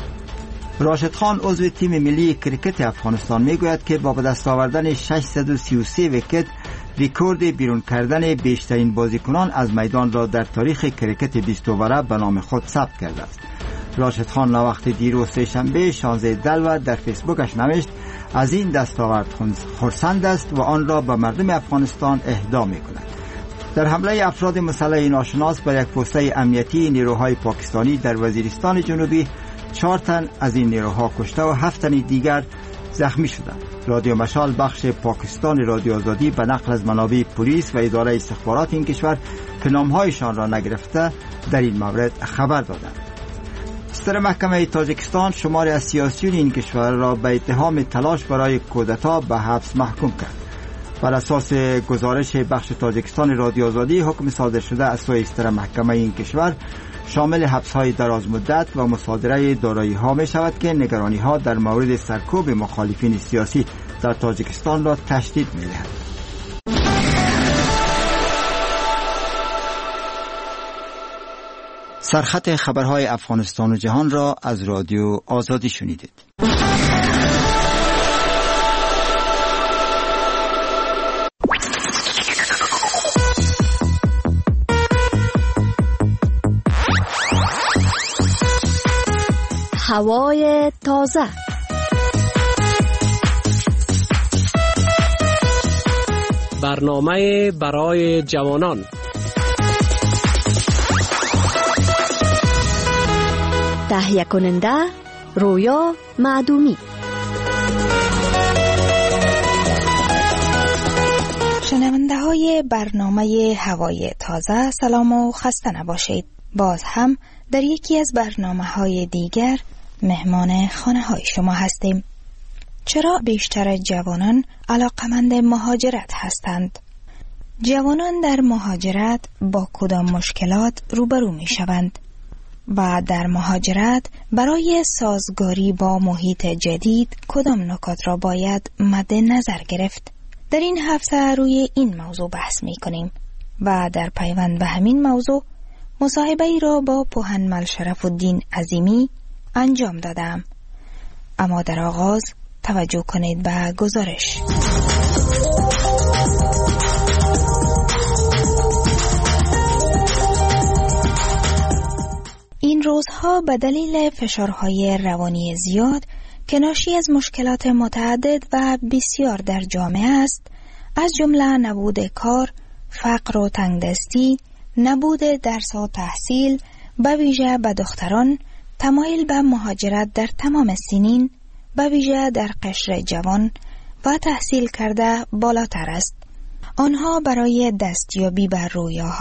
راشد خان، عضو تیم ملی کرکت افغانستان، میگوید که با به دست آوردن 633 ویکت ریکورد بیرون کردن بیشترین بازیکنان از میدان را در تاریخ کرکت 20 اووره به نام خود ثبت کرده است. راشد خان نوقت دیروز سه‌شنبه 16 دلو در فیسبوکش نوشت از این دستاورد خرسند است و آن را به مردم افغانستان اهدا می‌کند. در حمله افراد مسلح ناشناس بر یک پوسته امنیتی نیروهای پاکستانی در وزیرستان جنوبی 4 تن از این نیروها کشته و 7 تن دیگر زخمی شدند. رادیو مشال بخش پاکستان رادیو آزادی به نقل از منابع پلیس و اداره استخبارات این کشور که نامهایشان را نگرفته در این مورد خبر دادند. ستر محکمه تاجیکستان شماری از سیاسیون این کشور را به اتهام تلاش برای کودتا به حبس محکوم کرد. بر اساس گزارش بخش تاجیکستان رادیو آزادی، حکم صادر شده از سوی ستر محکمه این کشور شامل حبس‌های دراز مدت و مصادره دارایی‌ها می‌شود که نگرانی‌ها در مورد سرکوب مخالفین سیاسی در تاجیکستان را تشدید می‌دهد. سرخط خبرهای افغانستان و جهان را از رادیو آزادی شنیدید. هوای تازه. برنامه برای جوانان. تهیه کننده رویا معدومی. شنونده های برنامه هوای تازه، سلام و خسته نباشید. باز هم در یکی از برنامه های دیگر مهمان خانه های شما هستیم. چرا بیشتر جوانان علاقمند مهاجرت هستند؟ جوانان در مهاجرت با کدام مشکلات روبرو می شوند؟ و در مهاجرت برای سازگاری با محیط جدید کدام نکات را باید مد نظر گرفت؟ در این هفته روی این موضوع بحث می کنیم و در پیوند به همین موضوع مصاحبه ای را با پوهنمل شرف الدین عظیمی انجام دادم. اما در آغاز توجه کنید به گزارش. این روزها به دلیل فشارهای روانی زیاد که ناشی از مشکلات متعدد و بسیار در جامعه است، از جمله نبود کار، فقر و تنگدستی، نبود درس و تحصیل، به ویژه به دختران، تمایل به مهاجرت در تمام سنین، به ویژه در قشر جوان و تحصیل کرده بالاتر است. آنها برای دستیابی به رویاها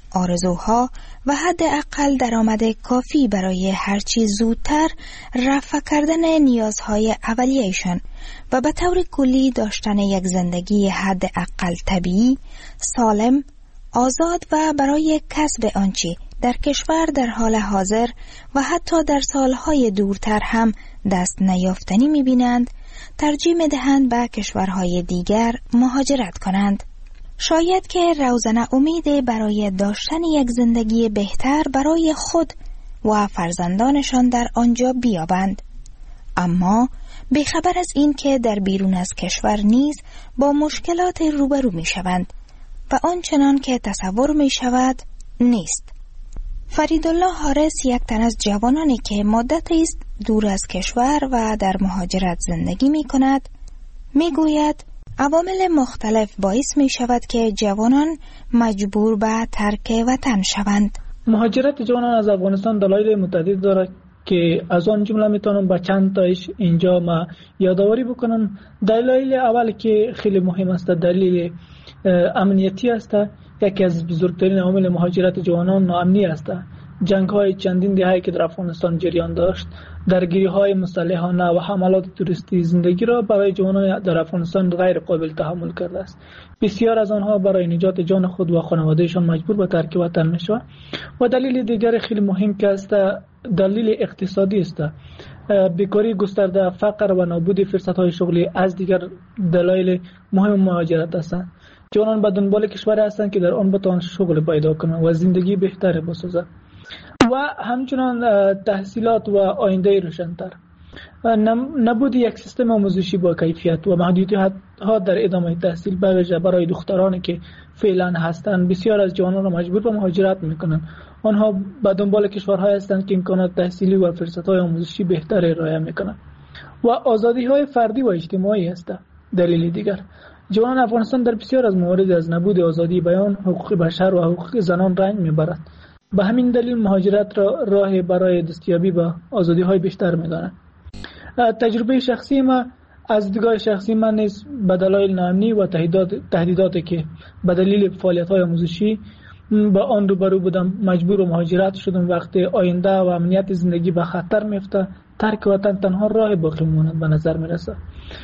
آرزوها و حداقل درآمد کافی برای هرچی زودتر رفع کردن نیازهای اولیه‌شان و به طور کلی داشتن یک زندگی حداقل طبیعی، سالم، آزاد و برای کسب آنچه در کشور در حال حاضر و حتی در سالهای دورتر هم دست نیافتنی می‌بینند، ترجیح می‌دهند به کشورهای دیگر مهاجرت کنند. شاید که روزنه امید برای داشتن یک زندگی بهتر برای خود و فرزندانشان در آنجا بیابند، اما بیخبر از این که در بیرون از کشور نیز با مشکلات روبرو می‌شوند و آنچنان که تصور می‌شود نیست. فریدالله حارس یک تن از جوانانی که مدتی است دور از کشور و در مهاجرت زندگی می‌کند می‌گوید عوامل مختلف باعث می‌شود که جوانان مجبور به ترک وطن شوند. مهاجرت جوانان از افغانستان دلایل متعدد دارد که از آن جمله میتونم با چند تایش اینجا ما یادآوری بکنم. دلایل اول که خیلی مهم است دلیل امنیتی است. یکی از بزرگترین عوامل مهاجرت جوانان ناامنی است. جنگ‌های چندین دهه‌ای که در افغانستان جریان داشت، درگیری‌های مسلحانه و حملات توریستی زندگی را برای جوانان در افغانستان غیر قابل تحمل کرده است. بسیار از آنها برای نجات جان خود و خانواده‌شان مجبور به ترک وطن می‌شوند. و دلیل دیگر خیلی مهم که است دلیل اقتصادی است. بیکاری گسترده، فقر و نابود فرصت‌های شغلی از دیگر دلایل مهم مهاجرت هستند. جوانان به دنبال کشوری هستند که در آن بتوانند شغل پیدا کنند و زندگی بهتری بسازند و همچنان تحصیلات و آینده روشن‌تر. نبود یک سیستم آموزشی با کیفیت و محدودیت‌ها در ادامه تحصیل به ویژه برای دخترانی که فعلا هستند بسیار از جوانان را مجبور به مهاجرت می‌کنند. آنها به دنبال کشورهایی هستند که امکانات تحصیلی و فرصت‌های آموزشی بهتری ارائه می‌کنند و آزادی‌های فردی و اجتماعی است. دلیل دیگر جوانان افغانستان در بسیار از موارد از نبود آزادی بیان، حقوق بشر و حقوق زنان رنج می‌برد. به همین دلیل مهاجرت را راه برای دستیابی به آزادی‌های بیشتر می‌دانند. تجربه شخصی ما از دیدگاه شخصی من نیز به دلایل ناامنی و تهدیداتی که به دلیل فعالیت‌های آموزشی با آن روبرو بودم مجبور به مهاجرت شدم. وقتی آینده و امنیت زندگی به خطر میفته ترک وطن تنها راه باقی ماند به نظر میرسه.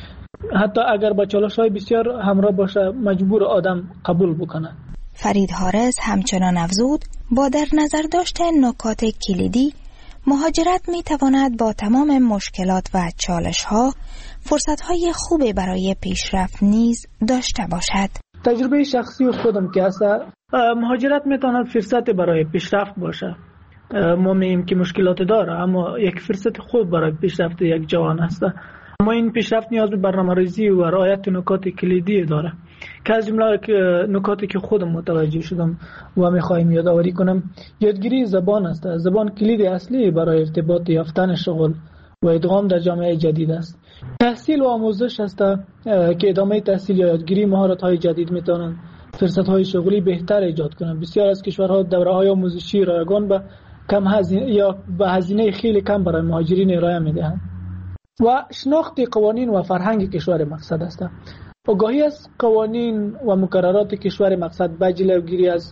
حتی اگر با چالش‌های بسیار همراه باشه مجبور آدم قبول بکنه. فرید حارس همچنان افزود با در نظر داشتن نکات کلیدی مهاجرت می تواند با تمام مشکلات و چالش‌ها فرصت‌های خوبی برای پیشرفت نیز داشته باشد. تجربه شخصی خودم که است مهاجرت می تواند فرصت برای پیشرفت باشه. ما میگیم که مشکلات داره اما یک فرصت خوب برای پیشرفت یک جوان است. اما این پیشرفت نیاز به برنامه‌ریزی و رعایت نکات کلیدی داره که از جمله نکاتی که خودم متوجه شدم و می‌خوایم یادآوری کنم یادگیری زبان است. زبان کلید اصلی برای ارتباط یافتن شغل و ادغام در جامعه جدید است. تحصیل و آموزش است که ادامه تحصیل یا یادگیری مهارت‌های جدید می‌توانند فرصت‌های شغلی بهتر ایجاد کنند. بسیار از کشورها دوره‌های آموزشی رایگان به کم هزینه یا به هزینه خیلی کم برای مهاجرین ارائه می‌دهند. و شناخت قوانین و فرهنگ کشور مقصد است. آگاهی از قوانین و مقررات کشور مقصد به جلوگیری از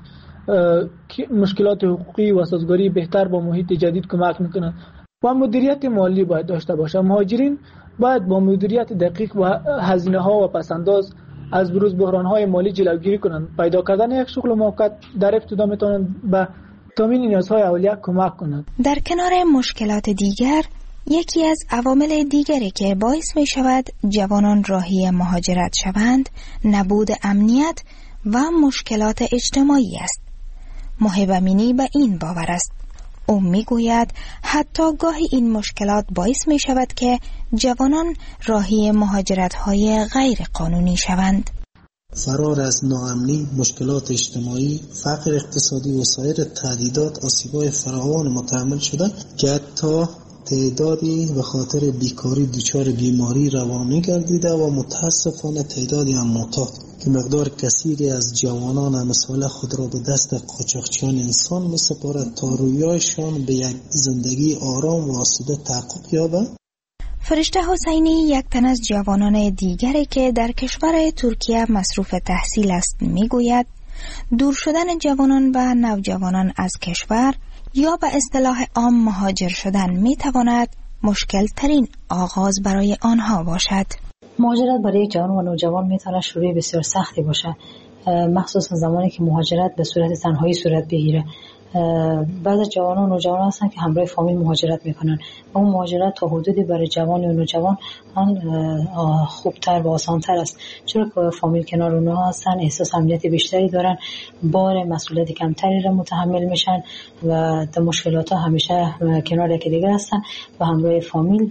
مشکلات حقوقی و سازگاری بهتر با محیط جدید کمک می‌کند و مدیریت مالی باید داشته باشند. مهاجرین باید با مدیریت دقیق و هزینه‌ها و پس‌انداز از بروز بحران‌های مالی جلوگیری کنند. پیدا کردن یک شغل موقت در ابتدا می‌تواند به تامین نیازهای اولیه کمک کند. در کنار مشکلات دیگر یکی از عوامل دیگری که باعث می شود جوانان راهی مهاجرت شوند نبود امنیت و مشکلات اجتماعی است. محب امینی به این باور است. او می گوید حتی گاهی این مشکلات باعث می شود که جوانان راهی مهاجرت های غیر قانونی شوند. فرار از ناامنی، مشکلات اجتماعی، فقر اقتصادی و سایر تهدیدات آسیب‌های فراوان متحمل شده که حتی تعدادی به خاطر بیکاری دچار بیماری روانی گردیده و متاسفانه تعدادی هم معتاد که مقدار کثیری از جوانان امثال خود را به دست قاچاقچیان انسان می‌سپارد تا رویایشان به یک زندگی آرام و آسوده تحقق یابد. فرشته حسینی یک تن از جوانان دیگری که در کشور ترکیه مصروف تحصیل است میگوید دور شدن جوانان و نوجوانان از کشور یا به اصطلاح عام مهاجر شدن می تواند مشکل ترین آغاز برای آنها باشد. مهاجرت برای یک جوان و نوجوان می تواند شروع بسیار سختی باشه، مخصوصا زمانی که مهاجرت به صورت تنهایی صورت بگیره. بعض از جوانان و نوجوانان هستن که همراه فامیل مهاجرت میکنن و اون مهاجرت تا حدودی برای جوان و نوجوان خوبتر و آسانتر است، چرا که فامیل کنار اونها هستن، احساس امنیت بیشتری دارن، بار مسئولیت کمتری را متحمل میشن و در مشکلات ها همیشه کنار یکی دیگه هستن و همراه فامیل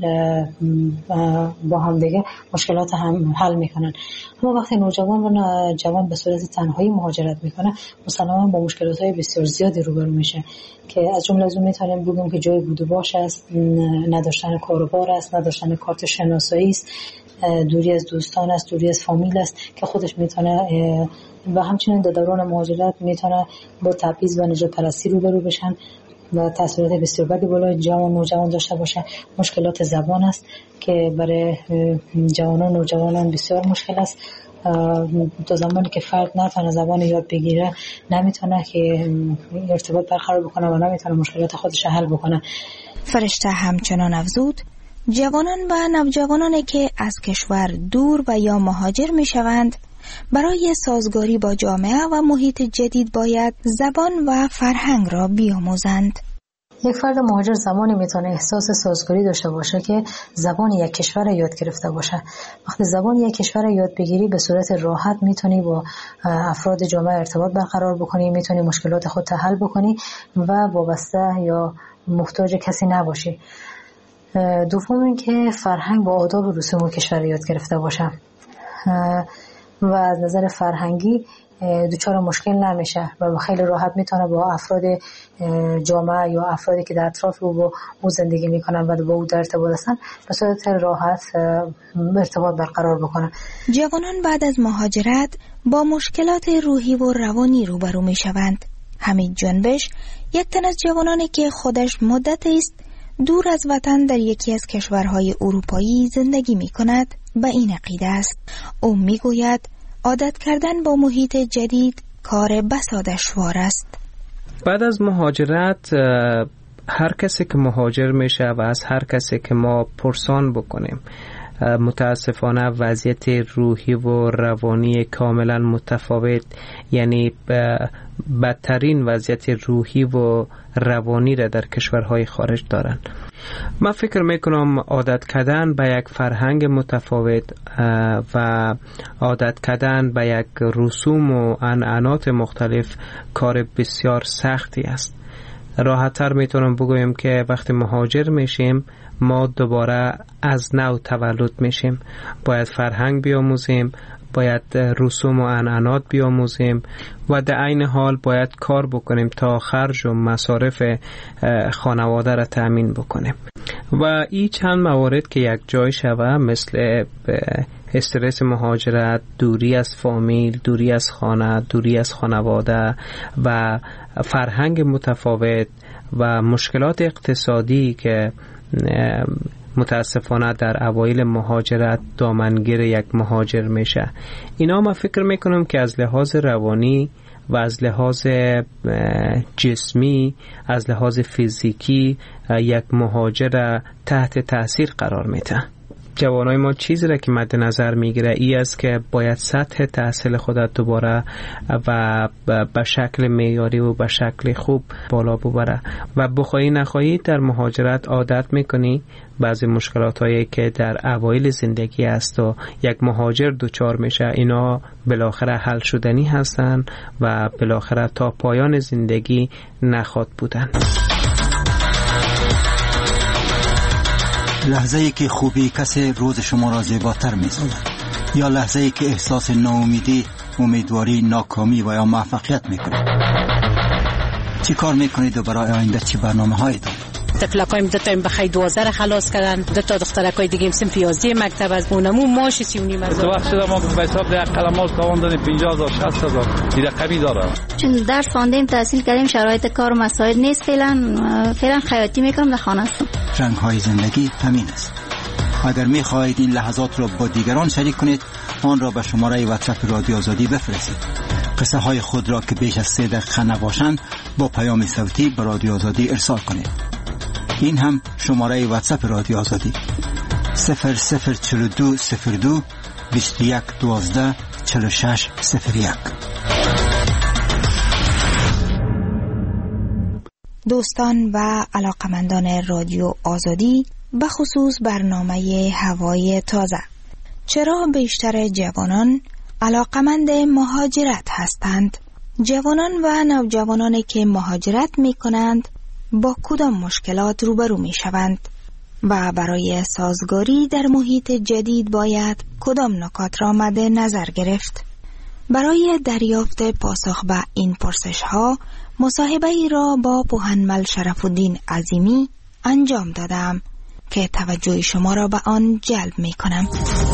با هم دیگه مشکلات هم حل میکنن. اما وقتی نوجوان و جوان به صورت تنهایی مهاجرت میکنه مسلماً با مشکلات های بسیار زیادی روبرو میشه که از جمله از اون میتونیم بگیم که جای بود و باش است، نداشتن کاروبار است، نداشتن کارت شناسایی است، دوری از دوستان است، دوری از فامیل است که خودش میتونه و همچنین در دوران مهاجرت میتونه با تبعیض و نجات پرستی روبرو بشن و تاثیرات بسیار بدی بالای جوان و نوجوان داشته باشه. مشکلات زبان است که برای جوانان و نوجوانان بسیار مشکل است. تا زمانی که فرد نتونه زبان یاد بگیره نمیتونه که ارتباط برقرار بکنه و نمیتونه مشکلات خودش حل بکنه. فرشته همچنان افزود جوانان و نوجوانانی که از کشور دور و یا مهاجر میشوند برای سازگاری با جامعه و محیط جدید باید زبان و فرهنگ را بیاموزند. یک فرد مهاجر زمانی میتونه احساس سازگاری داشته باشه که زبان یک کشور یاد گرفته باشه. وقتی زبان یک کشور یاد بگیری به صورت راحت میتونی با افراد جامعه ارتباط برقرار بکنی، میتونی مشکلات خود حل بکنی و وابسته یا محتاج کسی نباشی. دوم اینکه فرهنگ با آداب و رسوم کشور یاد گرفته باشه و از نظر فرهنگی دچار مشکل نمیشه و خیلی راحت میتونه با افراد جامعه یا افرادی که در اطراف او زندگی میکنن و با او در ارتباط هستن به صورت راحت ارتباط برقرار بکنن. جوانان بعد از مهاجرت با مشکلات روحی و روانی روبرو میشوند. حمید جنبش یک تن از جوانانی که خودش مدت است دور از وطن در یکی از کشورهای اروپایی زندگی میکند به این عقیده است. او میگوید عادت کردن با محیط جدید کار بسا دشوار است. بعد از مهاجرت هر کسی که مهاجر میشه و از هر کسی که ما پرسان بکنیم متاسفانه وضعیت روحی و روانی کاملا متفاوت، یعنی بدترین وضعیت روحی و روانی را در کشورهای خارج دارن. من فکر میکنم عادت کردن به یک فرهنگ متفاوت و عادت کردن به یک رسوم و عنعنات مختلف کار بسیار سختی است. راحت‌تر میتونم بگویم که وقتی مهاجر میشیم ما دوباره از نو تولد میشیم، باید فرهنگ بیاموزیم، باید رسوم و عنعنات بیاموزیم و در عین حال باید کار بکنیم تا خرج و مصارف خانواده را تأمین بکنیم و این چند موارد که یک جای شوه مثل استرس مهاجرت، دوری از فامیل، دوری از خانه، دوری از خانواده و فرهنگ متفاوت و مشکلات اقتصادی که متاسفانه در اوایل مهاجرت دامنگیر یک مهاجر میشه. اینا ما فکر میکنم که از لحاظ روانی و از لحاظ جسمی، از لحاظ فیزیکی یک مهاجر تحت تاثیر قرار میده. جوانای ما چیزی را که مد نظر میگیره ای است که باید سطح تحصیل خودت دوباره و به شکل معیاری و به شکل خوب بالا ببره و بخواهی نخواهی در مهاجرت عادت میکنی بعضی مشکلات هایی که در اوایل زندگی است و یک مهاجر دوچار میشه اینا بالاخره حل شدنی هستن و بالاخره تا پایان زندگی نخواهد بودن. لحظه‌ای که خوبی کسی روز شما را زیباتر می‌سازد یا لحظه‌ای که احساس ناامیدی، امیدواری، ناکامی و یا موفقیت می‌کنید. چی کار می‌کنید و برای آینده چی برنامه‌هایی دارید؟ تفلکایم دو تا بخای 12 خلاص کردن، دو تا دخترکای دیگه صنف 11 مکتب از اونمو ماش 39 تو وقت شده ما به حساب ده قلمات کاوندن 50000 60000 این رقمی داره. چون درس خواندیم تحصیل کردیم شرایط کار و مساعد نیست، فعلا خیاطی میکنم در خانه هستم. رنگ‌های زندگی همین است. اگر می‌خواهید این لحظات را با دیگران شریک کنید آن را به شماره واتساپ رادیو آزادی بفرستید. قصه های خود را که بیش از 3 دقیقه نباشند با پیام صوتی به رادیو آزادی ارسال کنید. این هم شماره واتساپ رادیو آزادی 004202 2112 4601. دوستان و علاقمندان رادیو آزادی، به خصوص برنامه هوای تازه، چرا بیشتر جوانان علاقمند مهاجرت هستند؟ جوانان و نوجوانانی که مهاجرت می کنند با کدام مشکلات روبرو می شوند و برای سازگاری در محیط جدید باید کدام نکات را مد نظر گرفت؟ برای دریافت پاسخ به این پرسش ها مصاحبه ای را با پوهنمل شرف الدین عظیمی انجام دادم که توجه شما را به آن جلب می کنم.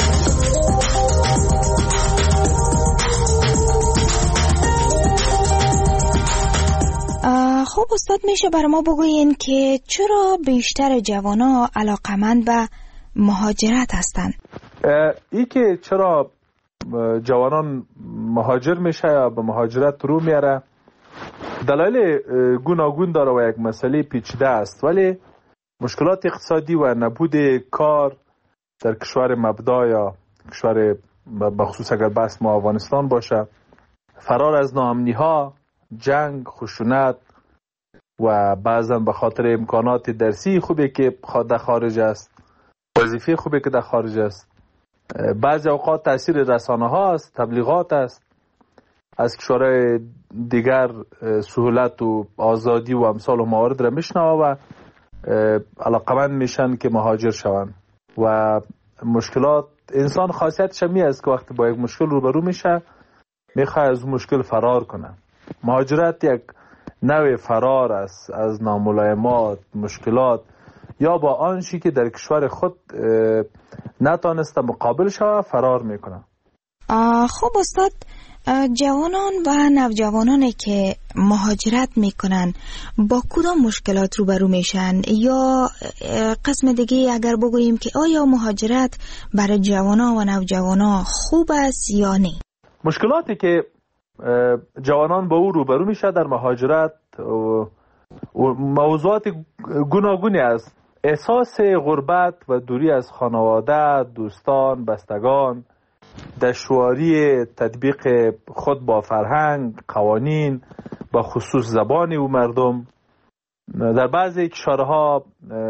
خب استاد، میشه بر ما بگوین که چرا بیشتر جوانا علاقمند به مهاجرت هستند؟ ای که چرا جوانان مهاجر میشه یا به مهاجرت رو میاره دلایل گوناگون داره و یک مسئله پیچیده است، ولی مشکلات اقتصادی و نبود کار در کشور مبدا یا کشور بخصوص اگر بحث ما افغانستان باشه، فرار از ناامنی ها، جنگ، خشونت و بعضا به خاطر امکانات درسی خوبی که در خارج است، وظیفه خوبی که در خارج است، بعضی اوقات تاثیر رسانه ها است، تبلیغات است، از کشورهای دیگر سهولت و آزادی و امثال و موارد را میشنوه و علاقمند میشن که مهاجر شوند. و مشکلات انسان خاصیتش می است که وقتی با یک مشکل روبرو میشه میخواد از مشکل فرار کنه. مهاجرت یک نوع فرار است از ناملایمات، مشکلات یا با آنچه که در کشور خود نتانسته مقابل شوه فرار میکنه. خب استاد، جوانان و نوجوانانی که مهاجرت میکنن با کدام مشکلات روبرو میشن؟ یا قسم دیگه اگر بگوییم که آیا مهاجرت برای جوانان و نوجوانان خوب است یا نه؟ مشکلاتی که جوانان با او روبرو میشه در مهاجرت موضوعات گوناگونی است. احساس غربت و دوری از خانواده، دوستان، بستگان، دشواری تطبیق خود با فرهنگ، قوانین، با خصوص زبان و مردم. در بعضی کشورها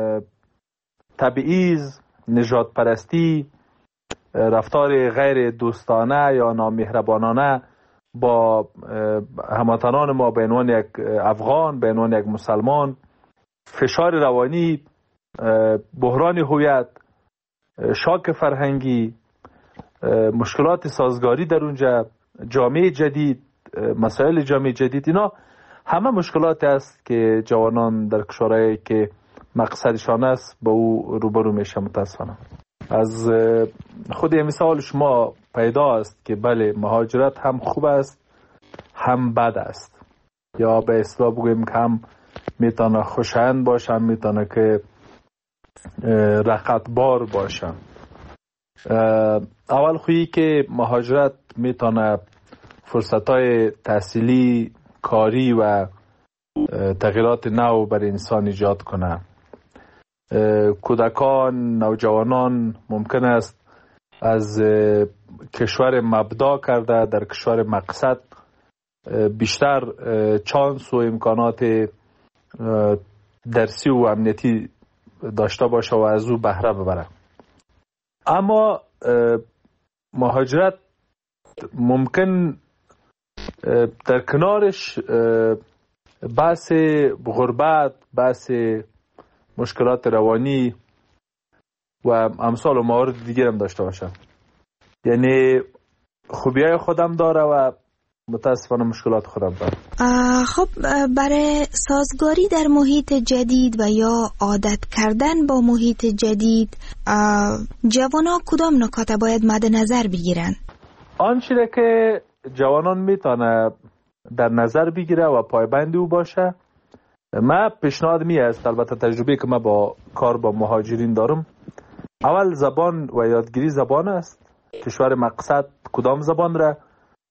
تبعیض، نژاد پرستی، رفتار غیر دوستانه یا نامهربانانه با هموطنان ما به عنوان یک افغان، به عنوان یک مسلمان، فشار روانی، بحران هویت، شاک فرهنگی، مشکلات سازگاری در اونجا، جامعه جدید، مسائل جامعه جدید، اینا همه مشکلات است که جوانان در کشورهایی که مقصدشان است با او روبرو میشه. متاسفانه از خود مثال شما پیدا است که بله، مهاجرت هم خوب است هم بد است، یا به اصطلاح بگوییم که هم میتونه خوشایند باشه، هم میتونه که رقتبار باشه. اول خویی که مهاجرت میتونه فرصتهای تحصیلی، کاری و تغییرات نو برای انسان ایجاد کنه. کودکان، نوجوانان ممکن است از کشور مبدا کرده در کشور مقصد بیشتر چانس و امکانات درسی و امنیتی داشته باشه و از او بهره ببره. اما مهاجرت ممکن در کنارش بحث غربت، بحث مشکلات روانی و امثال و موارد دیگر هم داشته باشه. یعنی خوبیای خودم داره و متاسفانه مشکلات خودم داره. خب برای سازگاری در محیط جدید و یا عادت کردن با محیط جدید جوانان کدام نکات باید مد نظر بگیرن؟ آنچه که جوانان میتونه در نظر بگیره و پایبند او باشه، من پیشنهاد می است، البته تجربه که من با کار با مهاجرین دارم، اول زبان و یادگیری زبان است. کشور مقصد کدام زبان را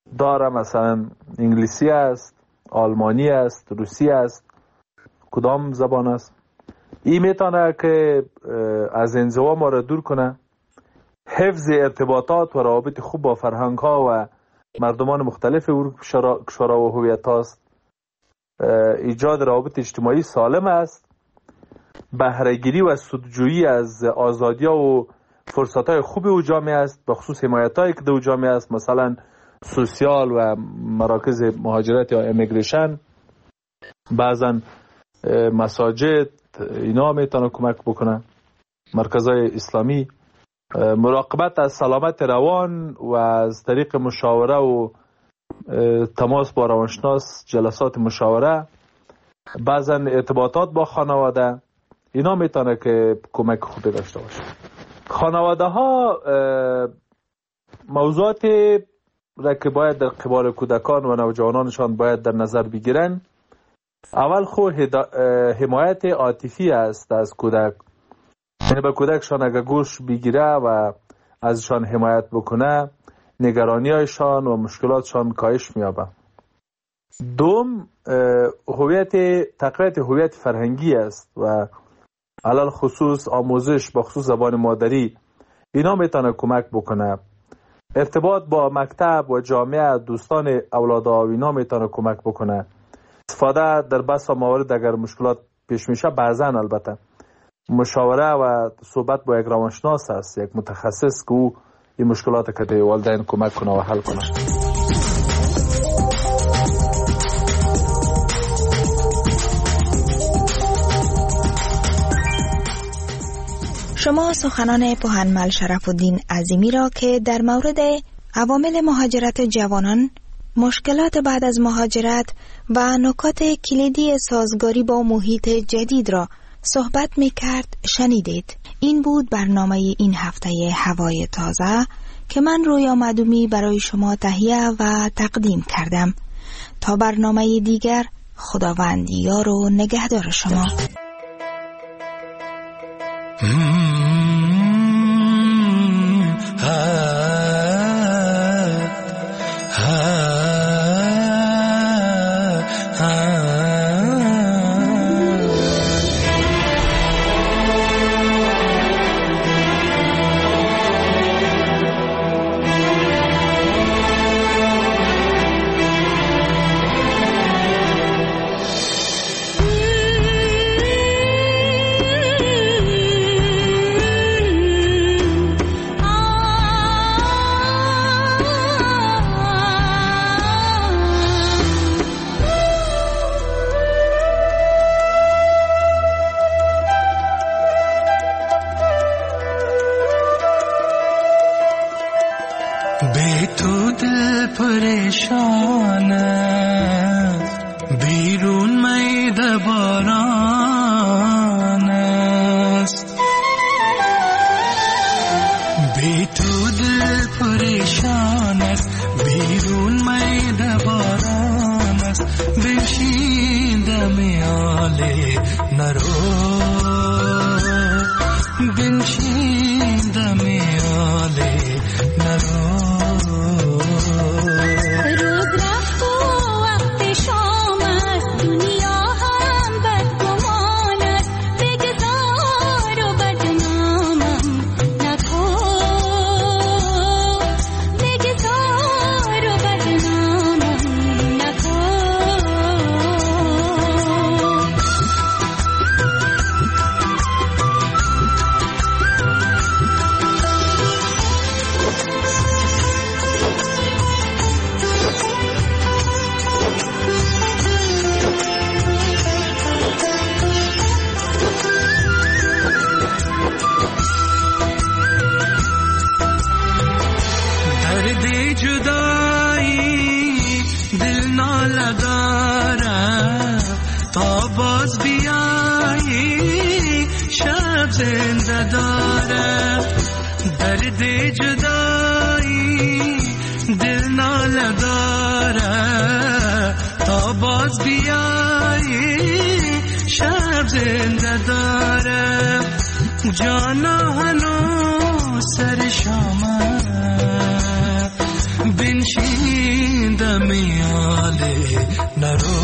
داره، مثلا انگلیسی است، آلمانی است، روسی است، کدام زبان است. این میتونه که از انزوا ما را دور کنه، حفظ ارتباطات و روابط خوب با فرهنگ ها و مردمان مختلف کشورها و هویت هاست، ایجاد روابط اجتماعی سالم است، بهره‌گیری و سودجویی از آزادی ها و فرصت های خوب او جامعه است، به خصوص حمایت هایی که در جامعه است، مثلا سوسیال و مراکز مهاجرت یا امیگریشن، بعضا مساجد، اینا میتونه کمک بکنه، مرکزهای اسلامی، مراقبت از سلامت روان و از طریق مشاوره و تماس با روانشناس، جلسات مشاوره، بعضا ارتباطات با خانواده، اینا میتونه که کمک خوبی داشته باشه. خانواده ها موضوعاتی را که باید در قبال کودکان و نوجوانانشان باید در نظر بگیرن، اول حمایت عاطفی است از کودک، یعنی به کودکشان اگر گوش بگیره و ازشان حمایت بکنه، نگرانی هایشان و مشکلاتشان کاهش میابه. دوم، تقویت هویت فرهنگی است و علل خصوص آموزش به خصوص زبان مادری، اینا میتونه کمک بکنه. ارتباط با مکتب و جامعه، دوستان اولادها و اینا میتونه کمک بکنه. استفاده در بسا موارد اگر مشکلات پیش میشه، بعضا البته مشاوره و صحبت با یک روانشناس است، یک متخصص که او این مشکلات که در والدین کمک کنه و حل کنه. شما سخنان پوهنمل شرف الدین عظیمی را که در مورد عوامل مهاجرت جوانان، مشکلات بعد از مهاجرت و نکات کلیدی سازگاری با محیط جدید را صحبت می کرد شنیدید. این بود برنامه این هفته هوای تازه که من رویا معدومی برای شما تهیه و تقدیم کردم. تا برنامه دیگر، خداوند یار و نگهدار شما. پریشان بیرون میده باران است، بی تو دل پریشان است، بیرون میده باران است، بنشین دم آله نرو، بنشین دم آله نرو. درد جدایی دل ناله داره، تا باز بیایی شب زنده داره، جانا هنوز سر شامه بنشین دمیاله نرو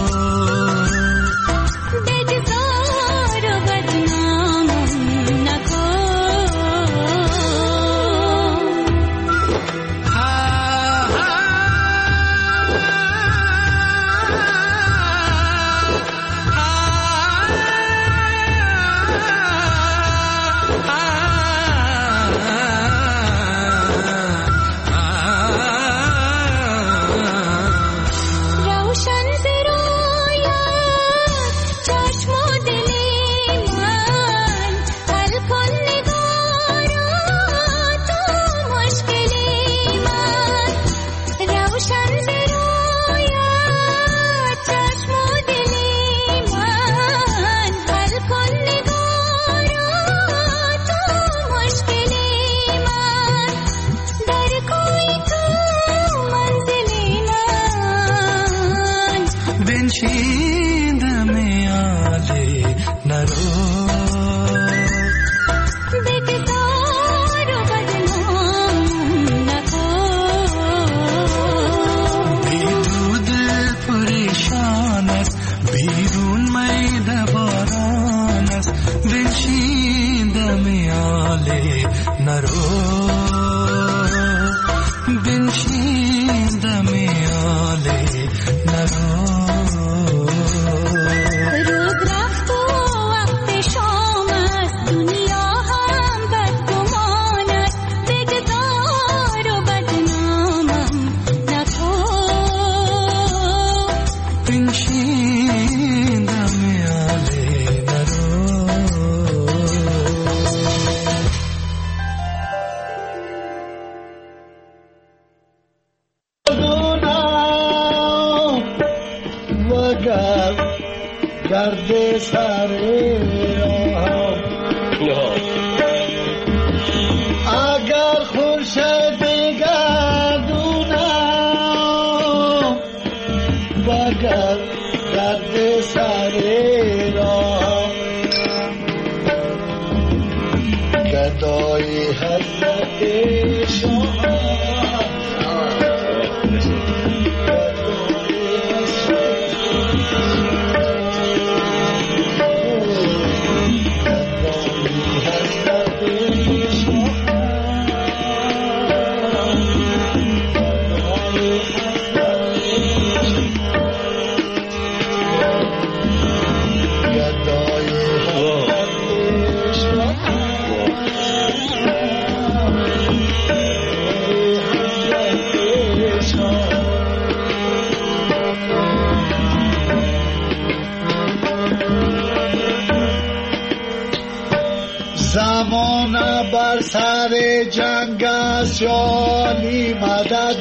زمان بر سر جنگ است یالی مدد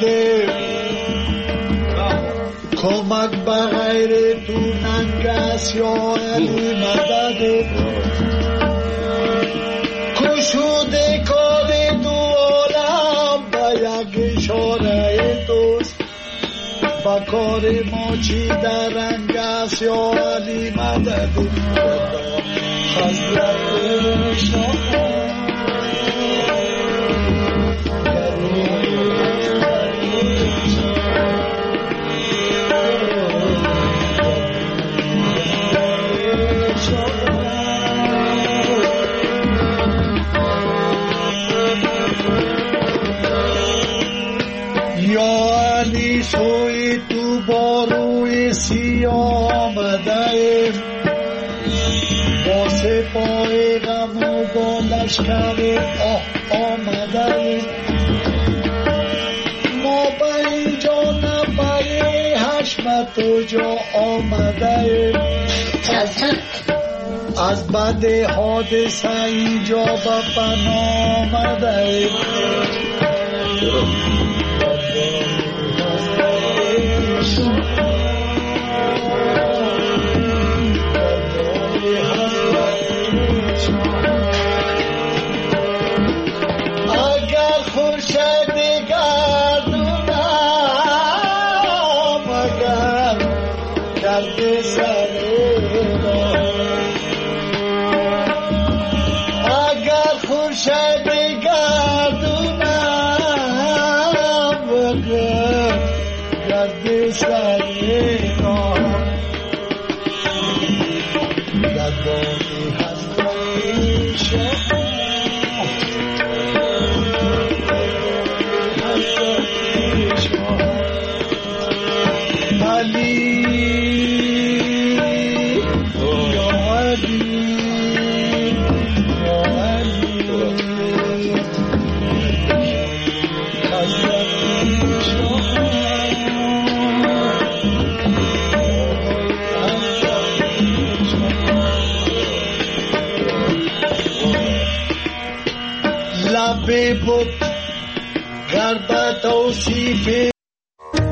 کمک بغیر تو ننگ است یالی مدد کشوده کار دو عالم با یک اشاره توست با کار ما چی در رنگ است یالی مدد حضرت شما یا علی سوی تو با روی سیاه آمده با سپاه غم و با لشکر آمده ما به اینجا نبری حشمت و جا آمده از بد حادثه اینجا به پناه آمده اگر خورشید گردونم اگر گرد سر اگر خورشید گردونم اگر درد سر راه گردانی هستی شاه لبه بود گر به توصیف